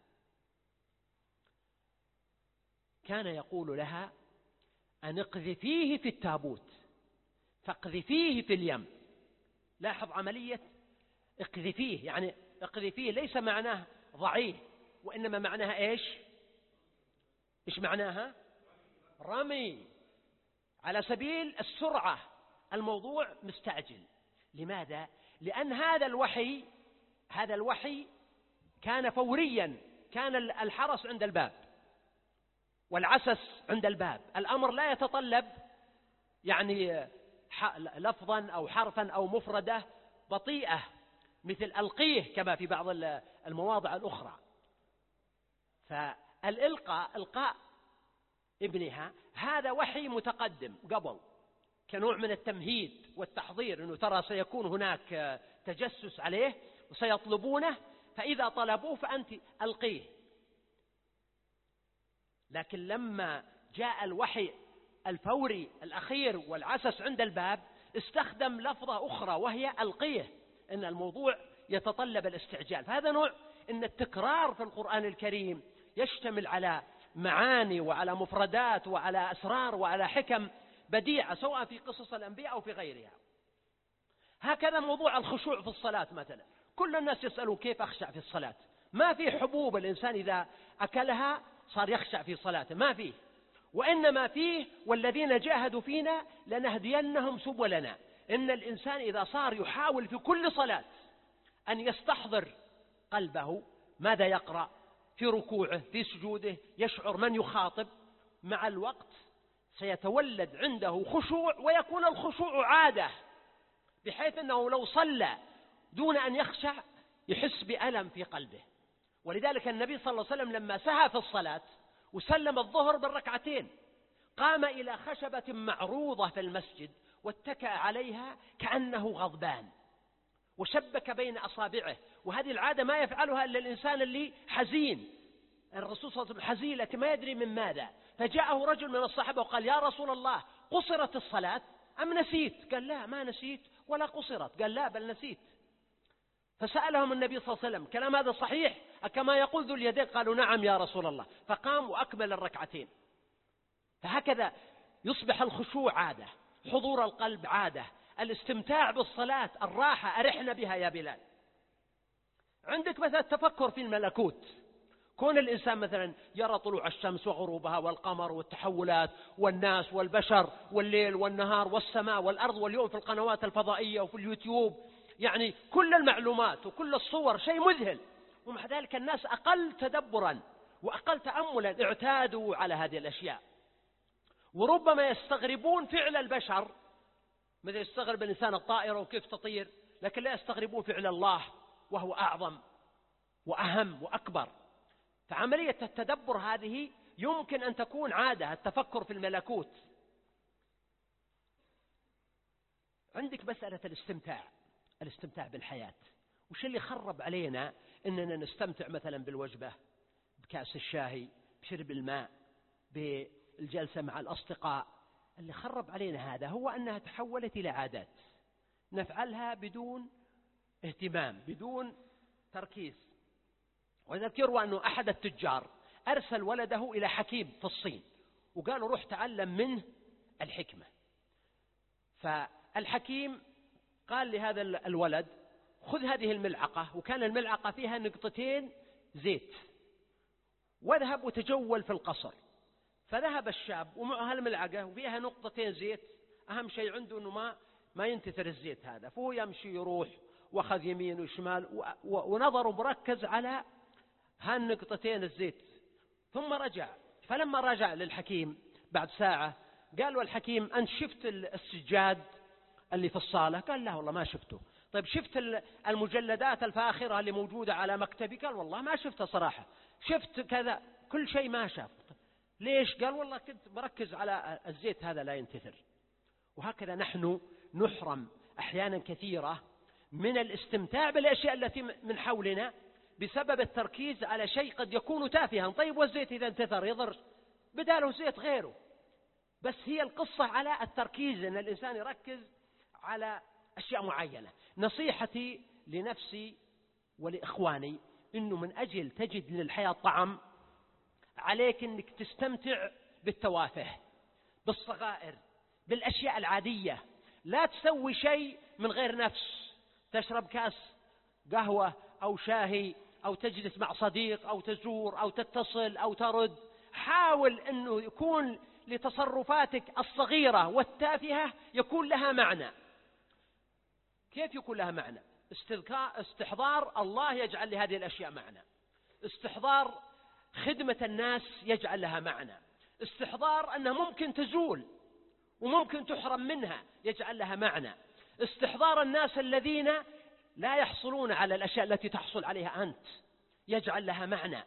كان يقول لها أن اقذفيه في التابوت فاقذفيه في اليم. لاحظ عملية اقذفيه، يعني اقذفيه ليس معناه ضعيه، وإنما معناها إيش؟ إيش معناها؟ رمي، على سبيل السرعة، الموضوع مستعجل. لماذا؟ لأن هذا الوحي هذا الوحي كان فوريا، كان الحرس عند الباب والعسس عند الباب، الأمر لا يتطلب يعني لفظا أو حرفا أو مفردة بطيئة مثل ألقيه كما في بعض المواضع الأخرى. فالإلقاء إلقاء ابنها هذا وحي متقدم قبل، كنوع من التمهيد والتحضير، أنه ترى سيكون هناك تجسس عليه وسيطلبونه، فإذا طلبوه فأنت ألقيه. لكن لما جاء الوحي الفوري الأخير والعسس عند الباب استخدم لفظة أخرى وهي ألقيه، إن الموضوع يتطلب الاستعجال. فهذا نوع إن التكرار في القرآن الكريم يشتمل على معاني وعلى مفردات وعلى أسرار وعلى حكم بديعة، سواء في قصص الأنبياء أو في غيرها. هكذا موضوع الخشوع في الصلاة مثلا، كل الناس يسألون كيف أخشع في الصلاة؟ ما في حبوب الإنسان إذا أكلها صار يخشع في صلاته، ما فيه، وإنما فيه والذين جاهدوا فينا لنهدينهم سبلنا. إن الإنسان إذا صار يحاول في كل صلاة أن يستحضر قلبه ماذا يقرأ في ركوعه في سجوده، يشعر من يخاطب، مع الوقت سيتولد عنده خشوع، ويكون الخشوع عادة، بحيث أنه لو صلى دون أن يخشع يحس بألم في قلبه. ولذلك النبي صلى الله عليه وسلم لما سهى في الصلاة وسلم الظهر بالركعتين قام إلى خشبة معروضة في المسجد واتكأ عليها كأنه غضبان وشبك بين أصابعه، وهذه العادة ما يفعلها إلا الإنسان اللي حزين. الرسول صلى الله عليه وسلم حزين لكن ما يدري من ماذا، فجاءه رجل من الصحابة وقال يا رسول الله قصرت الصلاة أم نسيت؟ قال لا ما نسيت ولا قصرت، قال لا بل نسيت. فسألهم النبي صلى الله عليه وسلم كلام هذا صحيح كما يقول ذو اليدين؟ قالوا نعم يا رسول الله، فقام وأكمل الركعتين. فهكذا يصبح الخشوع عادة، حضور القلب عادة، الاستمتاع بالصلاة، الراحة، أرحنا بها يا بلال. عندك مثلا التفكر في الملكوت، كون الإنسان مثلا يرى طلوع الشمس وغروبها والقمر والتحولات والناس والبشر والليل والنهار والسماء والأرض، واليوم في القنوات الفضائية وفي اليوتيوب، يعني كل المعلومات وكل الصور شيء مذهل، ومع ذلك الناس أقل تدبرا وأقل تأملا اعتادوا على هذه الأشياء، وربما يستغربون فعل البشر، مثل يستغرب الإنسان الطائرة وكيف تطير، لكن لا يستغربون فعل الله وهو أعظم وأهم وأكبر. فعملية التدبر هذه يمكن أن تكون عادة، التفكر في الملكوت. عندك مسألة الاستمتاع، الاستمتاع بالحياة. وش اللي خرب علينا أننا نستمتع مثلا بالوجبة، بكأس الشاهي، بشرب الماء، بالجلسة مع الأصدقاء؟ اللي خرب علينا هذا هو أنها تحولت إلى عادات نفعلها بدون اهتمام، بدون تركيز. وذكروا أنه أحد التجار أرسل ولده إلى حكيم في الصين وقالوا روح تعلم منه الحكمة. فالحكيم قال لهذا الولد خذ هذه الملعقة، وكان الملعقة فيها نقطتين زيت، واذهب وتجول في القصر. فذهب الشاب ومعها الملعقة وفيها نقطتين زيت، أهم شيء عنده أنه ما ما ينتثر الزيت هذا، فهو يمشي يروح وأخذ يمين وشمال ونظره مركز على هالنقطتين الزيت. ثم رجع، فلما رجع للحكيم بعد ساعة قال له الحكيم أنت شفت السجاد اللي في الصالة؟ قال لا والله ما شفته. طيب شفت المجلدات الفاخرة اللي موجودة على مكتبي؟ قال والله ما شفتها صراحة. شفت كذا؟ كل شيء ما شاف. ليش؟ قال والله كنت مركز على الزيت هذا لا ينتثر. وهكذا نحن نحرم أحيانا كثيرة من الاستمتاع بالأشياء التي من حولنا بسبب التركيز على شيء قد يكون تافها. طيب والزيت إذا انتثر يضر، بداله زيت غيره. بس هي القصة على التركيز، أن الإنسان يركز على أشياء معينة. نصيحتي لنفسي ولإخواني إنه من أجل تجد للحياة طعم عليك أنك تستمتع بالتوافه، بالصغائر، بالأشياء العادية. لا تسوي شيء من غير نفس، تشرب كاس قهوة أو شاهي أو تجلس مع صديق أو تزور أو تتصل أو ترد. حاول أنه يكون لتصرفاتك الصغيرة والتافهة يكون لها معنى. كيف يكون لها معنى؟ استحضار الله يجعل لهذه الأشياء معنى، استحضار خدمة الناس يجعل لها معنى، استحضار أنها ممكن تزول وممكن تحرم منها يجعل لها معنى، استحضار الناس الذين لا يحصلون على الأشياء التي تحصل عليها أنت يجعل لها معنى.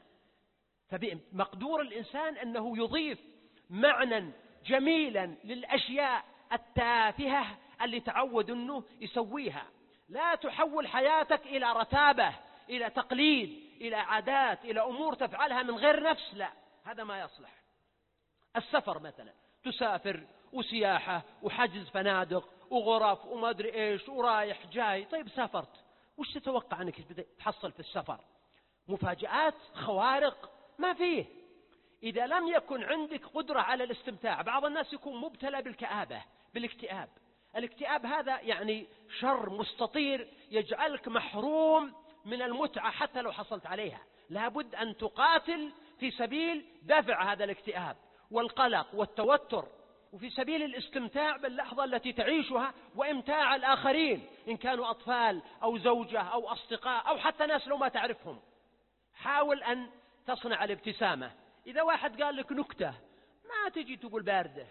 فمقدور الإنسان أنه يضيف معنى جميلا للأشياء التافهة اللي تعود أنه يسويها. لا تحول حياتك إلى رتابة، إلى تقليد، إلى عادات، إلى أمور تفعلها من غير نفس. لا، هذا ما يصلح. السفر مثلا، تسافر وسياحة وحجز فنادق وغرف وما أدري إيش ورايح جاي. طيب سافرت، وش تتوقع أنك تحصل في السفر؟ مفاجآت، خوارق؟ ما فيه. إذا لم يكن عندك قدرة على الاستمتاع، بعض الناس يكون مبتلى بالكآبة، بالاكتئاب. الاكتئاب هذا يعني شر مستطير يجعلك محروم من المتعة حتى لو حصلت عليها. لابد أن تقاتل في سبيل دفع هذا الاكتئاب والقلق والتوتر، وفي سبيل الاستمتاع باللحظة التي تعيشها وإمتاع الآخرين إن كانوا أطفال أو زوجة أو أصدقاء أو حتى ناس لو ما تعرفهم. حاول أن تصنع الابتسامة. إذا واحد قال لك نكتة ما تجي تقول باردة،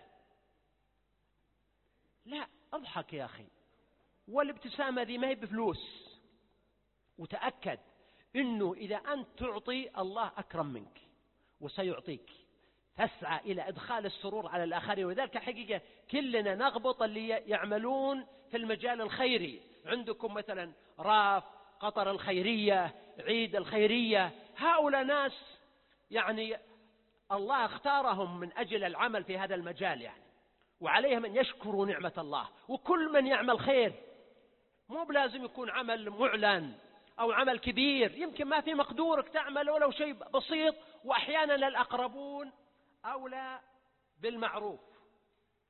لا، اضحك يا أخي. والابتسامة ذي ما هي بفلوس. وتأكد إنه إذا أنت تعطي الله أكرم منك وسيعطيك. تسعى إلى إدخال السرور على الآخرين. وذلك حقيقة كلنا نغبط اللي يعملون في المجال الخيري. عندكم مثلا راف، قطر الخيرية، عيد الخيرية. هؤلاء ناس يعني الله اختارهم من أجل العمل في هذا المجال يعني، وعليهم أن يشكروا نعمة الله. وكل من يعمل خير، مو بلازم يكون عمل معلن أو عمل كبير، يمكن ما في مقدورك تعمل ولو شيء بسيط. وأحيانا الأقربون أولى بالمعروف.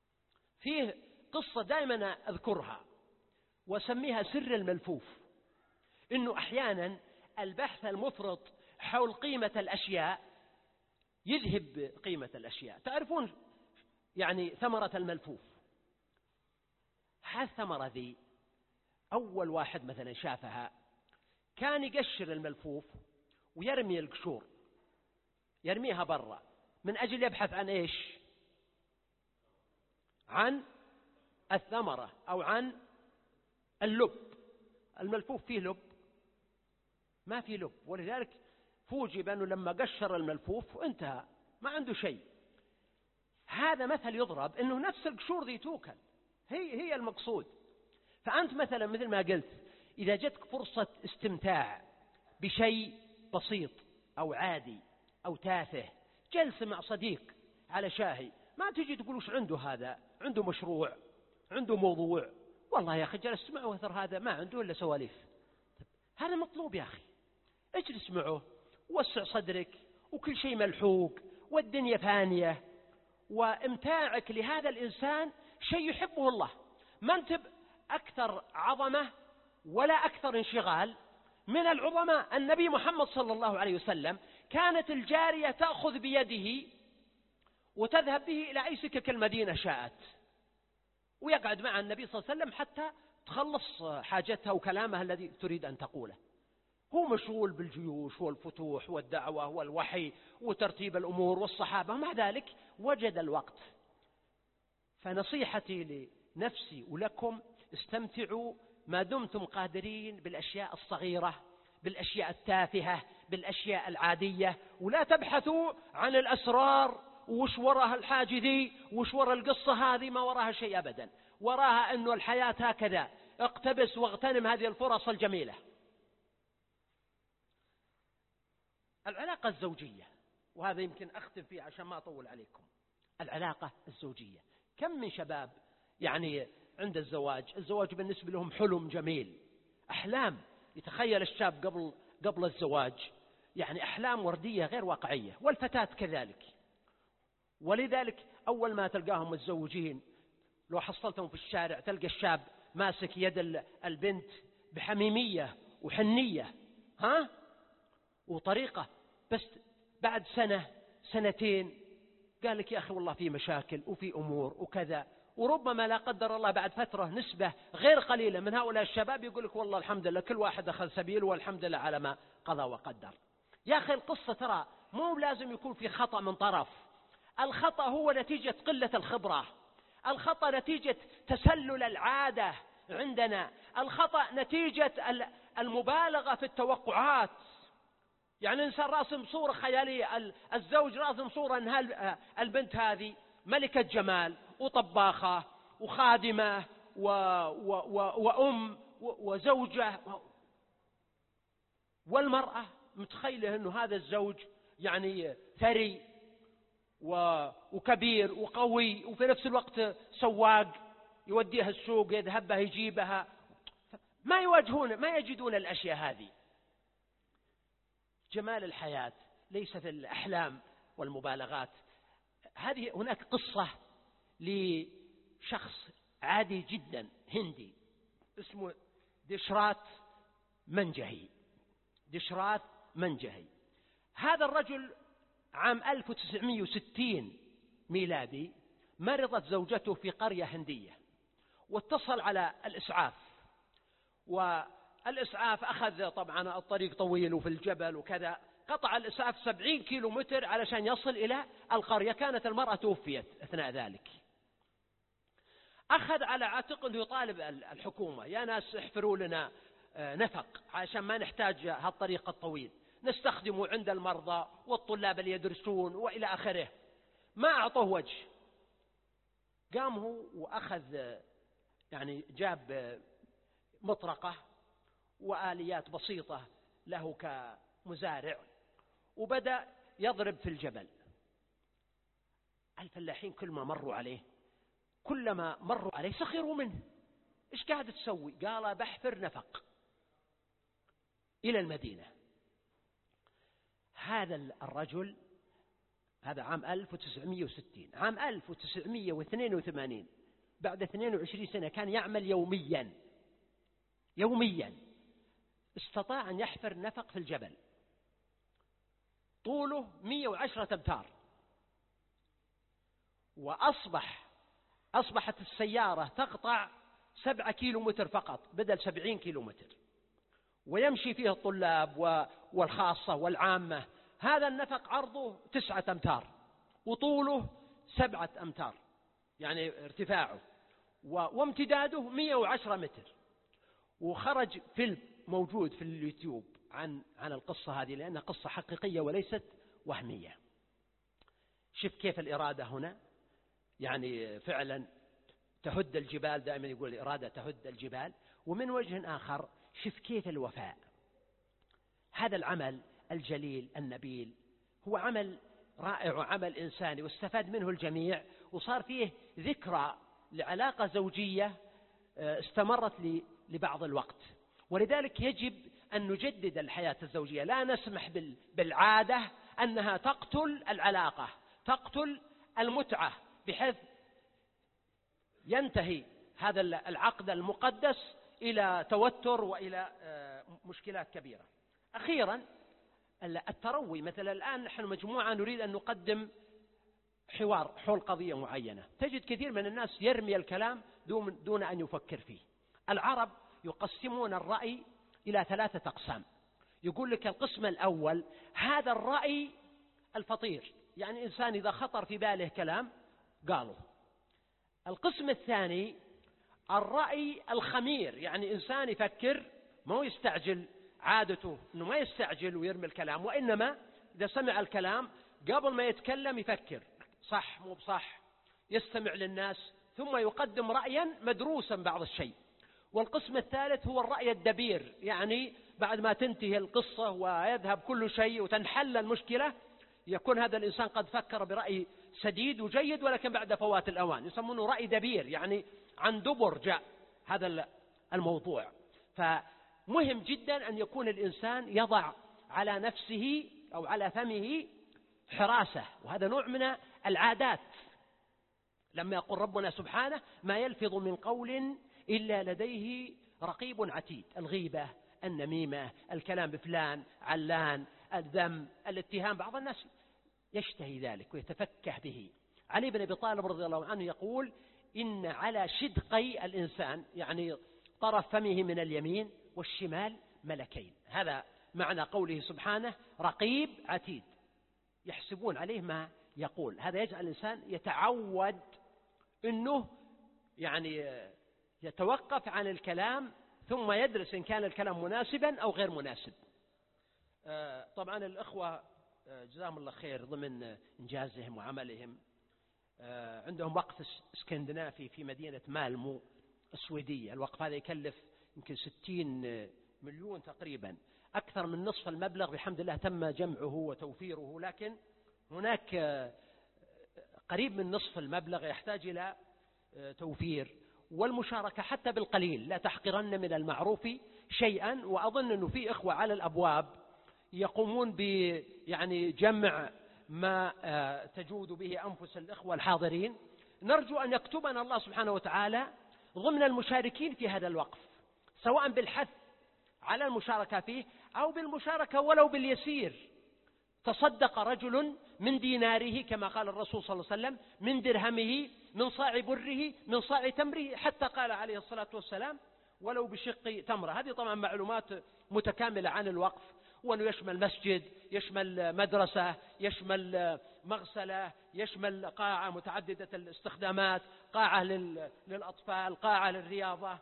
فيه قصة دائما أذكرها وسميها سر الملفوف، إنه أحيانا البحث المفرط حول قيمة الأشياء يذهب قيمة الأشياء. تعرفون يعني ثمرة الملفوف، هالثمرة ذي أول واحد مثلا شافها كان يقشر الملفوف ويرمي القشور، يرميها برا من أجل يبحث عن إيش؟ عن الثمرة أو عن اللب. الملفوف فيه لب؟ ما فيه لب، ولذلك فوجئ بأنه لما قشر الملفوف انتهى، ما عنده شيء. هذا مثل يضرب أنه نفس القشور ذي توكل، هي هي المقصود. فأنت مثلا مثل ما قلت إذا جتك فرصة استمتاع بشيء بسيط أو عادي أو تافه، جلسة مع صديق على شاهي، ما تجي تقول وش عنده هذا، عنده مشروع، عنده موضوع، والله يا أخي جلست معه وثر هذا ما عنده إلا سواليف. هذا مطلوب يا أخي، اجلس معه ووسع صدرك، وكل شيء ملحوق والدنيا فانية، وامتاعك لهذا الإنسان شيء يحبه الله. ما انت أكثر عظمة ولا أكثر انشغال من العظماء. النبي محمد صلى الله عليه وسلم كانت الجارية تأخذ بيده وتذهب به إلى أي سكك المدينة شاءت، ويقعد مع النبي صلى الله عليه وسلم حتى تخلص حاجتها وكلامها الذي تريد أن تقوله. هو مشغول بالجيوش والفتوح والدعوة والوحي وترتيب الأمور والصحابة، ومع ذلك وجد الوقت. فنصيحتي لنفسي ولكم استمتعوا ما دمتم قادرين بالأشياء الصغيرة، بالأشياء التافهة، بالأشياء العادية، ولا تبحثوا عن الأسرار وش وراها الحاجة ذي وش وراء القصة هذه. ما وراها شيء أبدا، وراها أنه الحياة هكذا. اقتبس واغتنم هذه الفرص الجميلة. العلاقة الزوجية، وهذا يمكن أختم فيه عشان ما أطول عليكم. العلاقة الزوجية، كم من شباب يعني عند الزواج، الزواج بالنسبة لهم حلم جميل، أحلام يتخيل الشاب قبل قبل الزواج، يعني أحلام وردية غير واقعية، والفتاة كذلك. ولذلك أول ما تلقاهم متزوجين لو حصلتهم في الشارع تلقى الشاب ماسك يد البنت بحميمية وحنية، ها وطريقة، بس بعد سنة سنتين قال لك يا أخي والله في مشاكل وفي أمور وكذا. وربما لا قدر الله بعد فترة نسبة غير قليلة من هؤلاء الشباب يقول لك والله الحمد لله كل واحد أخذ سبيله والحمد لله على ما قضى وقدر. يا أخي القصة ترى مو لازم يكون في خطأ من طرف، الخطأ هو نتيجة قلة الخبرة، الخطأ نتيجة تسلل العادة عندنا، الخطأ نتيجة المبالغة في التوقعات. يعني الإنسان راسم صورة خيالية، الزوج راسم صورة أن البنت هذه ملكة جمال وطباخة وخادمة و... و... و... وأم و... وزوجة، والمرأة متخيلة أنه هذا الزوج يعني ثري و... وكبير وقوي، وفي نفس الوقت سواق يوديها السوق يذهبها يجيبها. ما يواجهون ما يجدون الأشياء هذه. جمال الحياة ليس في الأحلام والمبالغات. هذه هناك قصة لشخص عادي جدا هندي اسمه دشرات منجهي. دشرات منجهي هذا الرجل عام ألف وتسعمائة وستين ميلادي مرضت زوجته في قرية هندية، واتصل على الإسعاف، والإسعاف أخذ طبعا الطريق طويل وفي الجبل وكذا، قطع الإسعاف سبعين كيلو متر علشان يصل إلى القرية. كانت المرأة توفيت أثناء ذلك. أخذ على عاتقه أنه يطالب الحكومة، يا ناس احفروا لنا نفق عشان ما نحتاج هالطريق الطويل، نستخدمه عند المرضى والطلاب اللي يدرسون وإلى آخره. ما أعطوه وجه. قام هو وأخذ يعني جاب مطرقة وآليات بسيطة له كمزارع، وبدأ يضرب في الجبل. الفلاحين كل ما مروا عليه كلما مروا عليه سخروا منه. إيش قاعد تسوي؟ قال بحفر نفق إلى المدينة. هذا الرجل هذا عام ألف وتسعمائة وستين، عام ألف وتسعمائة واثنين وثمانين بعد اثنين وعشرين سنة كان يعمل يوميا يوميا استطاع أن يحفر نفق في الجبل طوله مئة وعشرة أمتار، وأصبح أصبحت السيارة تقطع سبعة كيلو متر فقط بدل سبعين كيلو متر، ويمشي فيه الطلاب والخاصة والعامة. هذا النفق عرضه تسعة أمتار وطوله سبعة أمتار، يعني ارتفاعه، وامتداده مئة وعشرة متر. وخرج فيلم موجود في اليوتيوب عن عن القصة هذه، لأنها قصة حقيقية وليست وهمية. شوف كيف الإرادة هنا، يعني فعلا تهد الجبال، دائما يقول الإرادة تهد الجبال. ومن وجه آخر شوف كيف الوفاء. هذا العمل الجليل النبيل هو عمل رائع وعمل إنساني، واستفاد منه الجميع، وصار فيه ذكرى لعلاقة زوجية استمرت لبعض الوقت. ولذلك يجب أن نجدد الحياة الزوجية، لا نسمح بالعادة أنها تقتل العلاقة، تقتل المتعة، بحيث ينتهي هذا العقد المقدس إلى توتر وإلى مشكلات كبيرة. أخيرا التروي، مثلا الآن نحن مجموعة نريد أن نقدم حوار حول قضية معينة، تجد كثير من الناس يرمي الكلام دون, دون أن يفكر فيه. العرب يقسمون الرأي إلى ثلاثة أقسام. يقول لك القسم الأول هذا الرأي الفطير، يعني إنسان إذا خطر في باله كلام قاله. القسم الثاني الرأي الخمير، يعني إنسان يفكر، ما هو يستعجل، عادته أنه ما يستعجل ويرمي الكلام، وإنما إذا سمع الكلام قبل ما يتكلم يفكر صح مو بصح، يستمع للناس ثم يقدم رأيا مدروسا بعض الشيء. والقسم الثالث هو الرأي الدبير، يعني بعد ما تنتهي القصة ويذهب كل شيء وتنحل المشكلة يكون هذا الإنسان قد فكر برأي سديد وجيد، ولكن بعد فوات الأوان، يسمونه رأي دبير، يعني عن دبر جاء هذا الموضوع. فمهم جدا أن يكون الإنسان يضع على نفسه أو على فمه حراسة، وهذا نوع من العادات. لما يقول ربنا سبحانه ما يلفظ من قول إلا لديه رقيب عتيد، الغيبة، النميمة، الكلام بفلان علان، الذم، الاتهام، بعض الناس يشتهي ذلك ويتفكه به. علي بن أبي طالب رضي الله عنه يقول إن على شدقي الإنسان، يعني طرف فمه من اليمين والشمال، ملكين. هذا معنى قوله سبحانه رقيب عتيد، يحسبون عليه ما يقول. هذا يجعل الإنسان يتعود أنه يعني يتوقف عن الكلام ثم يدرس إن كان الكلام مناسبا أو غير مناسب. طبعا الأخوة جزاهم الله خير ضمن إنجازهم وعملهم عندهم وقف اسكندنافي في مدينة مالمو السويدية. الوقف هذا يكلف يمكن ستين مليون تقريبا، أكثر من نصف المبلغ بحمد الله تم جمعه وتوفيره، لكن هناك قريب من نصف المبلغ يحتاج إلى توفير والمشاركة حتى بالقليل. لا تحقرن من المعروف شيئا. وأظن أنه في إخوة على الأبواب يقومون ب يعني جمع ما تجود به أنفس الإخوة الحاضرين. نرجو أن يكتبنا الله سبحانه وتعالى ضمن المشاركين في هذا الوقف، سواء بالحث على المشاركة فيه أو بالمشاركة ولو باليسير. تصدق رجل من ديناره كما قال الرسول صلى الله عليه وسلم، من درهمه، من صاع بره، من صاع تمره، حتى قال عليه الصلاة والسلام ولو بشق تمرة. هذه طبعا معلومات متكاملة عن الوقف، وأنه يشمل مسجد، يشمل مدرسة، يشمل مغسلة، يشمل قاعة متعددة الاستخدامات، قاعة للأطفال، قاعة للرياضة،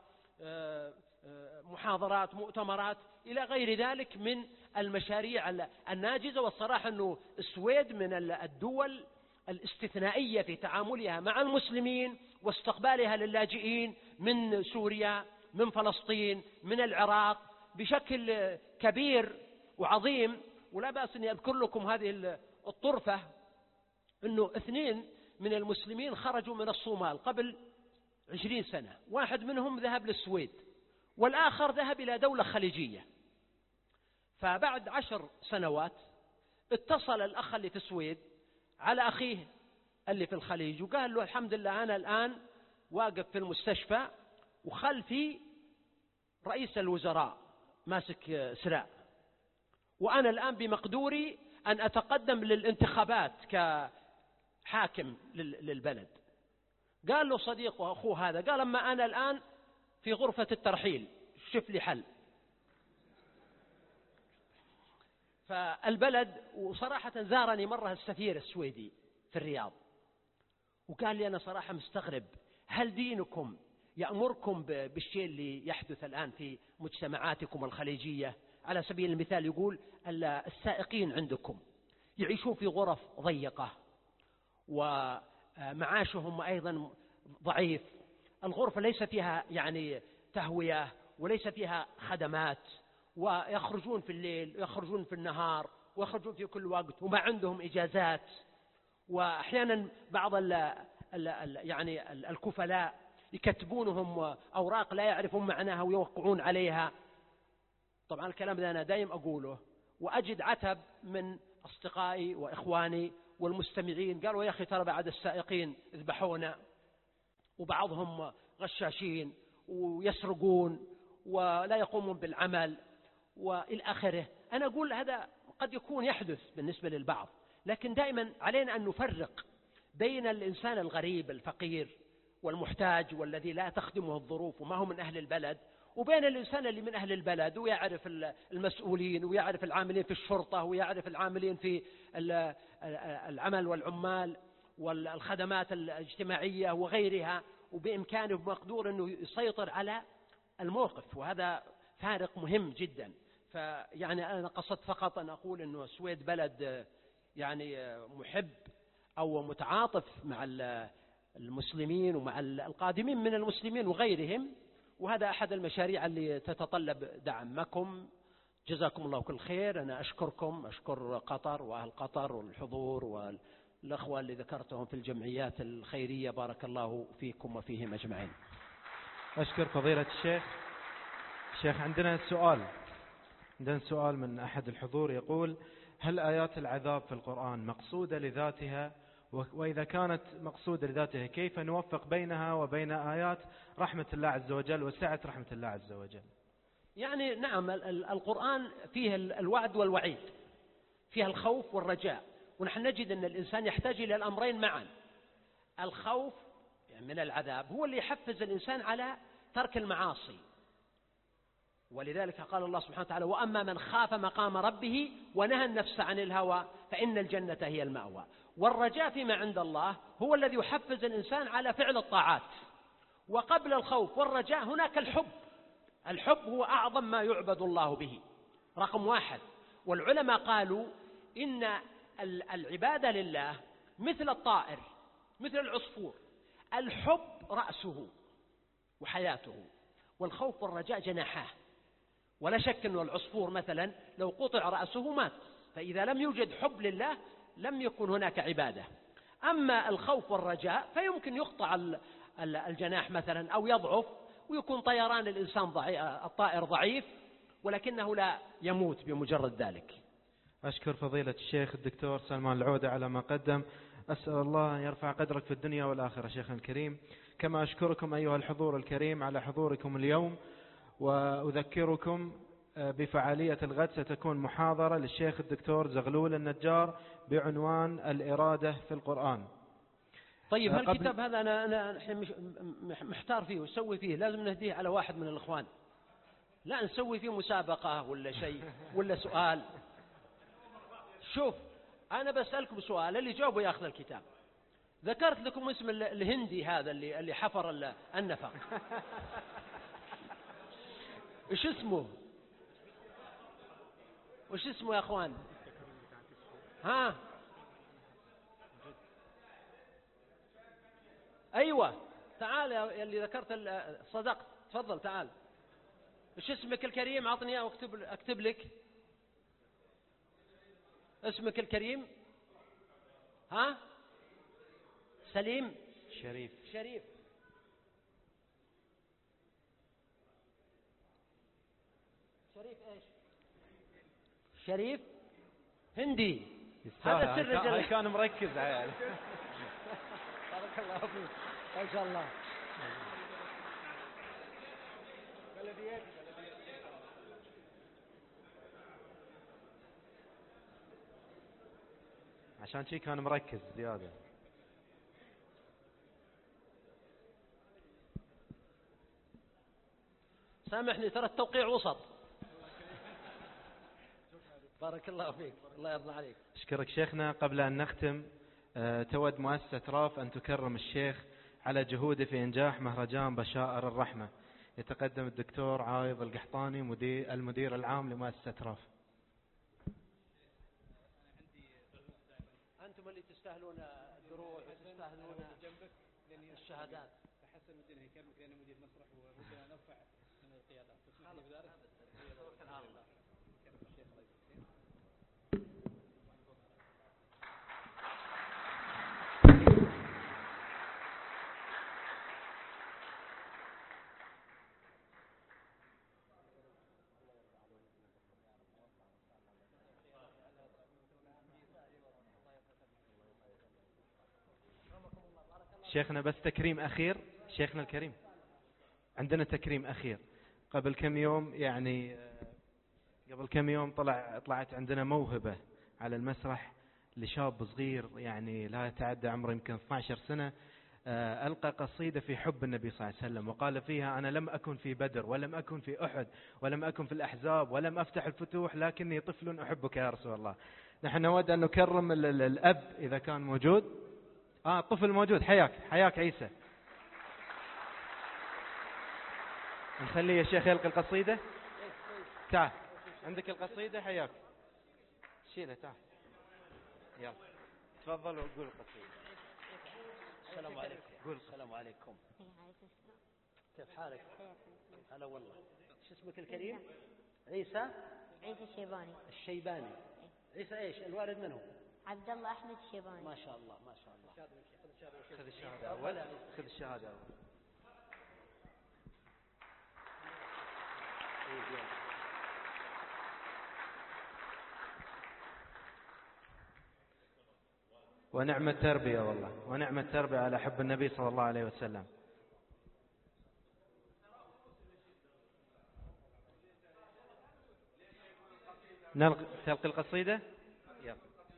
محاضرات، مؤتمرات، إلى غير ذلك من المشاريع الناجزة. والصراحة أنه السويد من الدول الاستثنائية في تعاملها مع المسلمين واستقبالها للاجئين من سوريا، من فلسطين، من العراق بشكل كبير وعظيم. ولا بأس أن أذكر لكم هذه الطرفة، أنه اثنين من المسلمين خرجوا من الصومال قبل عشرين سنة، واحد منهم ذهب للسويد والآخر ذهب إلى دولة خليجية. فبعد عشر سنوات اتصل الأخ اللي في السويد على أخيه اللي في الخليج وقال له الحمد لله أنا الآن واقف في المستشفى وخلفي رئيس الوزراء ماسك سلاح، وأنا الآن بمقدوري أن أتقدم للانتخابات كحاكم للبلد. قال له صديقه أخوه هذا، قال أما أنا الآن في غرفة الترحيل، شوف لي حل. فالبلد، وصراحة زارني مرة السفير السويدي في الرياض وقال لي أنا صراحة مستغرب، هل دينكم يأمركم بالشيء اللي يحدث الآن في مجتمعاتكم الخليجية؟ على سبيل المثال يقول السائقين عندكم يعيشون في غرف ضيقة ومعاشهم أيضا ضعيف، الغرفة ليس فيها يعني تهوية وليس فيها خدمات، ويخرجون في الليل ويخرجون في النهار ويخرجون في كل وقت وما عندهم إجازات، وأحيانا بعض ال ال ال يعني الكفلاء يكتبونهم أوراق لا يعرفون معناها ويوقعون عليها. طبعا الكلام ده أنا دايم أقوله وأجد عتب من أصدقائي وإخواني والمستمعين، قالوا يا أخي ترى بعد السائقين يذبحونا وبعضهم غشاشين ويسرقون ولا يقومون بالعمل وإلى آخره. أنا أقول هذا قد يكون يحدث بالنسبة للبعض، لكن دائما علينا أن نفرق بين الإنسان الغريب الفقير والمحتاج والذي لا تخدمه الظروف وما هو من أهل البلد، وبين الإنسان اللي من أهل البلد ويعرف المسؤولين ويعرف العاملين في الشرطة ويعرف العاملين في العمل والعمال والخدمات الاجتماعية وغيرها، وبإمكانه بمقدور أنه يسيطر على الموقف، وهذا فارق مهم جدا. فيعني أنا قصدت فقط أن أقول أنه السويد بلد يعني محب أو متعاطف مع المسلمين ومع القادمين من المسلمين وغيرهم، وهذا أحد المشاريع اللي تتطلب دعمكم. جزاكم الله كل خير. أنا أشكركم، أشكر قطر وأهل قطر والحضور والأخوة اللي ذكرتهم في الجمعيات الخيرية، بارك الله فيكم وفيهم أجمعين. أشكر فضيلة الشيخ. الشيخ عندنا سؤال عندنا سؤال من أحد الحضور يقول: هل آيات العذاب في القرآن مقصودة لذاتها؟ وإذا كانت مقصودة لذاتها كيف نوفق بينها وبين آيات رحمة الله عز وجل وسعة رحمة الله عز وجل؟ يعني نعم، القرآن فيه الوعد والوعيد، فيها الخوف والرجاء، ونحن نجد أن الإنسان يحتاج إلى الأمرين معا. الخوف من العذاب هو اللي يحفز الإنسان على ترك المعاصي، ولذلك قال الله سبحانه وتعالى: وأما من خاف مقام ربه ونهى النفس عن الهوى فإن الجنة هي المأوى. والرجاء فيما عند الله هو الذي يحفز الإنسان على فعل الطاعات. وقبل الخوف والرجاء هناك الحب. الحب هو أعظم ما يعبد الله به، رقم واحد. والعلماء قالوا إن العبادة لله مثل الطائر، مثل العصفور، الحب رأسه وحياته، والخوف والرجاء جناحاه. ولا شك أن العصفور مثلا لو قطع رأسه مات، فإذا لم يوجد حب لله لم يكن هناك عبادة. أما الخوف والرجاء فيمكن يقطع الجناح مثلا أو يضعف ويكون طيران الإنسان ضعيف، الطائر ضعيف، ولكنه لا يموت بمجرد ذلك. أشكر فضيلة الشيخ الدكتور سلمان العودة على ما قدم. أسأل الله أن يرفع قدرك في الدنيا والآخرة شيخنا الكريم. كما أشكركم أيها الحضور الكريم على حضوركم اليوم، وأذكركم بفعالية الغد ستكون محاضرة للشيخ الدكتور زغلول النجار بعنوان الإرادة في القرآن. طيب هالكتاب هذا أنا أنا محتار فيه وسوي فيه، لازم نهديه على واحد من الإخوان، لا نسوي فيه مسابقة ولا شيء ولا سؤال. شوف أنا بسألكم سؤال، اللي جاوبه يأخذ الكتاب. ذكرت لكم اسم الهندي هذا اللي اللي حفر النفق، إيش اسمه؟ وش اسمه يا أخوان؟ ها؟ أيوة تعال يا اللي ذكرت، صدقت، تفضل تعال. إيش اسمك الكريم؟ عطني إياه واكتب أكتب لك اسمك الكريم. ها؟ سليم شريف. شريف شريف ايش؟ شريف هندي. هذا سر الجنة. كان مركز عيال. بارك الله فيك ما شاء الله. عشان شي كان مركز زيادة. سامحني ترى التوقيع وسط. بارك الله فيك، الله يرضى عليك. أشكرك شيخنا. قبل أن نختم أه تود مؤسسة راف أن تكرم الشيخ على جهوده في إنجاح مهرجان بشائر الرحمة. يتقدم الدكتور عايض القحطاني مدير المدير العام لمؤسسة راف. أنتم اللي تستاهلون الدروع وتستاهلون الشهادات. تحسن ودنا يكرمك لأنه مدير مسرح وربنا نرفع من القيادات. تسمح لي بذلك؟ شيخنا بس تكريم أخير. شيخنا الكريم عندنا تكريم أخير. قبل كم يوم يعني قبل كم يوم طلع طلعت عندنا موهبة على المسرح لشاب صغير يعني لا يتعدى عمره يمكن اثنتي عشرة سنة. ألقى قصيدة في حب النبي صلى الله عليه وسلم وقال فيها: أنا لم أكن في بدر ولم أكن في أحد ولم أكن في الأحزاب ولم أفتح الفتوح لكني طفل أحبك يا رسول الله. نحن نود أن نكرم الأب إذا كان موجود. آه طفل موجود. حياك حياك عيسى. نخلي يا شيخ يلقي القصيدة. تعال عندك القصيدة. حياك شيلها. تعال يلا تفضل وقول القصيدة. السلام عليكم. قول. السلام عليكم. كيف حالك؟ هلا والله. شو اسمك الكريم؟ عيسى. عيسى الشيباني. الشيباني. عيسى ايش؟ الوالد من هو؟ عبد الله أحمد الشيباني. ما شاء الله ما شاء الله. خذ الشهادة أول. خذ الشهادة أول. ونعم التربية والله، ونعم التربية على حب النبي صلى الله عليه وسلم. نلقي تلقي القصيدة. يلا.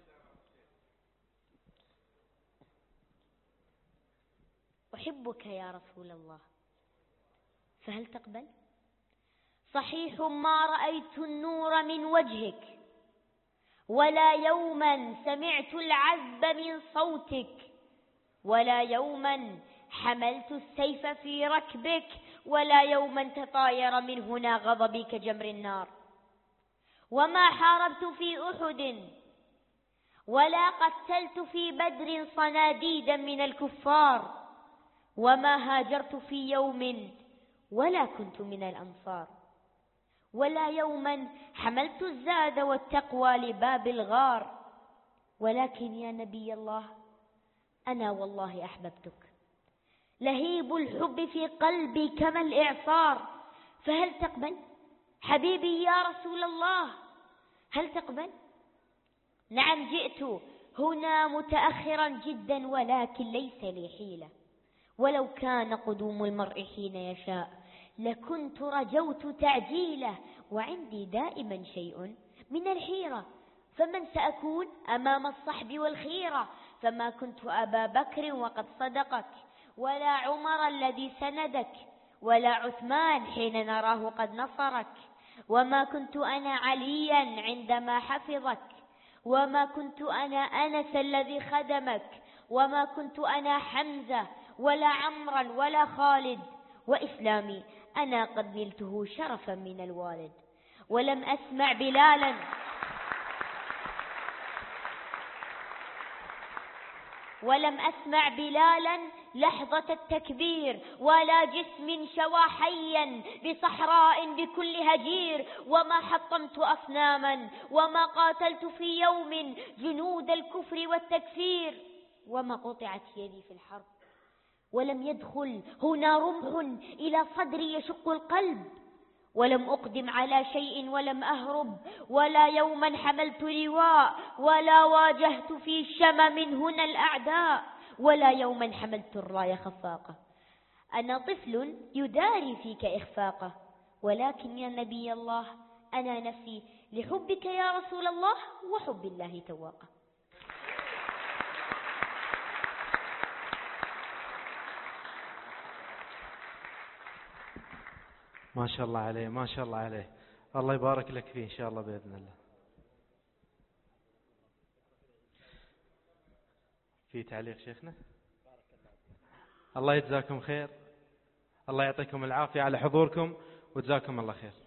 أحبك يا رسول الله، فهل تقبل؟ صحيح ما رأيت النور من وجهك، ولا يوما سمعت العذب من صوتك، ولا يوما حملت السيف في ركبك، ولا يوما تطاير من هنا غضبي كجمر النار. وما حاربت في أحد ولا قتلت في بدر صناديدا من الكفار، وما هاجرت في يوم ولا كنت من الأنصار، ولا يوما حملت الزاد والتقوى لباب الغار. ولكن يا نبي الله أنا والله أحببتك، لهيب الحب في قلبي كما الإعصار، فهل تقبل حبيبي يا رسول الله؟ هل تقبل؟ نعم جئت هنا متأخرا جدا، ولكن ليس لي حيلة، ولو كان قدوم المرء حين يشاء لكنت رجوت تعجيله، وعندي دائما شيء من الحيرة، فمن سأكون أمام الصحب والخيرة؟ فما كنت أبا بكر وقد صدقك، ولا عمر الذي سندك، ولا عثمان حين نراه قد نصرك، وما كنت أنا عليا عندما حفظك، وما كنت أنا أنس الذي خدمك، وما كنت أنا حمزة ولا عمرا ولا خالد، وإسلامي أنا قد نلته شرفا من الوالد. ولم أسمع بلالا ولم أسمع بلالا لحظة التكبير، ولا جسم شوى حيا بصحراء بكل هجير، وما حطمت أصناما، وما قاتلت في يوم جنود الكفر والتكفير، وما قطعت يدي في الحرب، ولم يدخل هنا رمح إلى صدري يشق القلب، ولم أقدم على شيء ولم أهرب، ولا يوما حملت لواء، ولا واجهت في الشمم من هنا الأعداء، ولا يوما حملت الراية خفاقة. أنا طفل يداري فيك إخفاقه، ولكن يا نبي الله أنا نفسي لحبك يا رسول الله وحب الله تواقة. ما شاء الله عليه، ما شاء الله عليه، الله يبارك لك فيه إن شاء الله بإذن الله. في تعليق شيخنا؟ الله يجزاكم خير، الله يعطيكم العافية على حضوركم وجزاكم الله خير.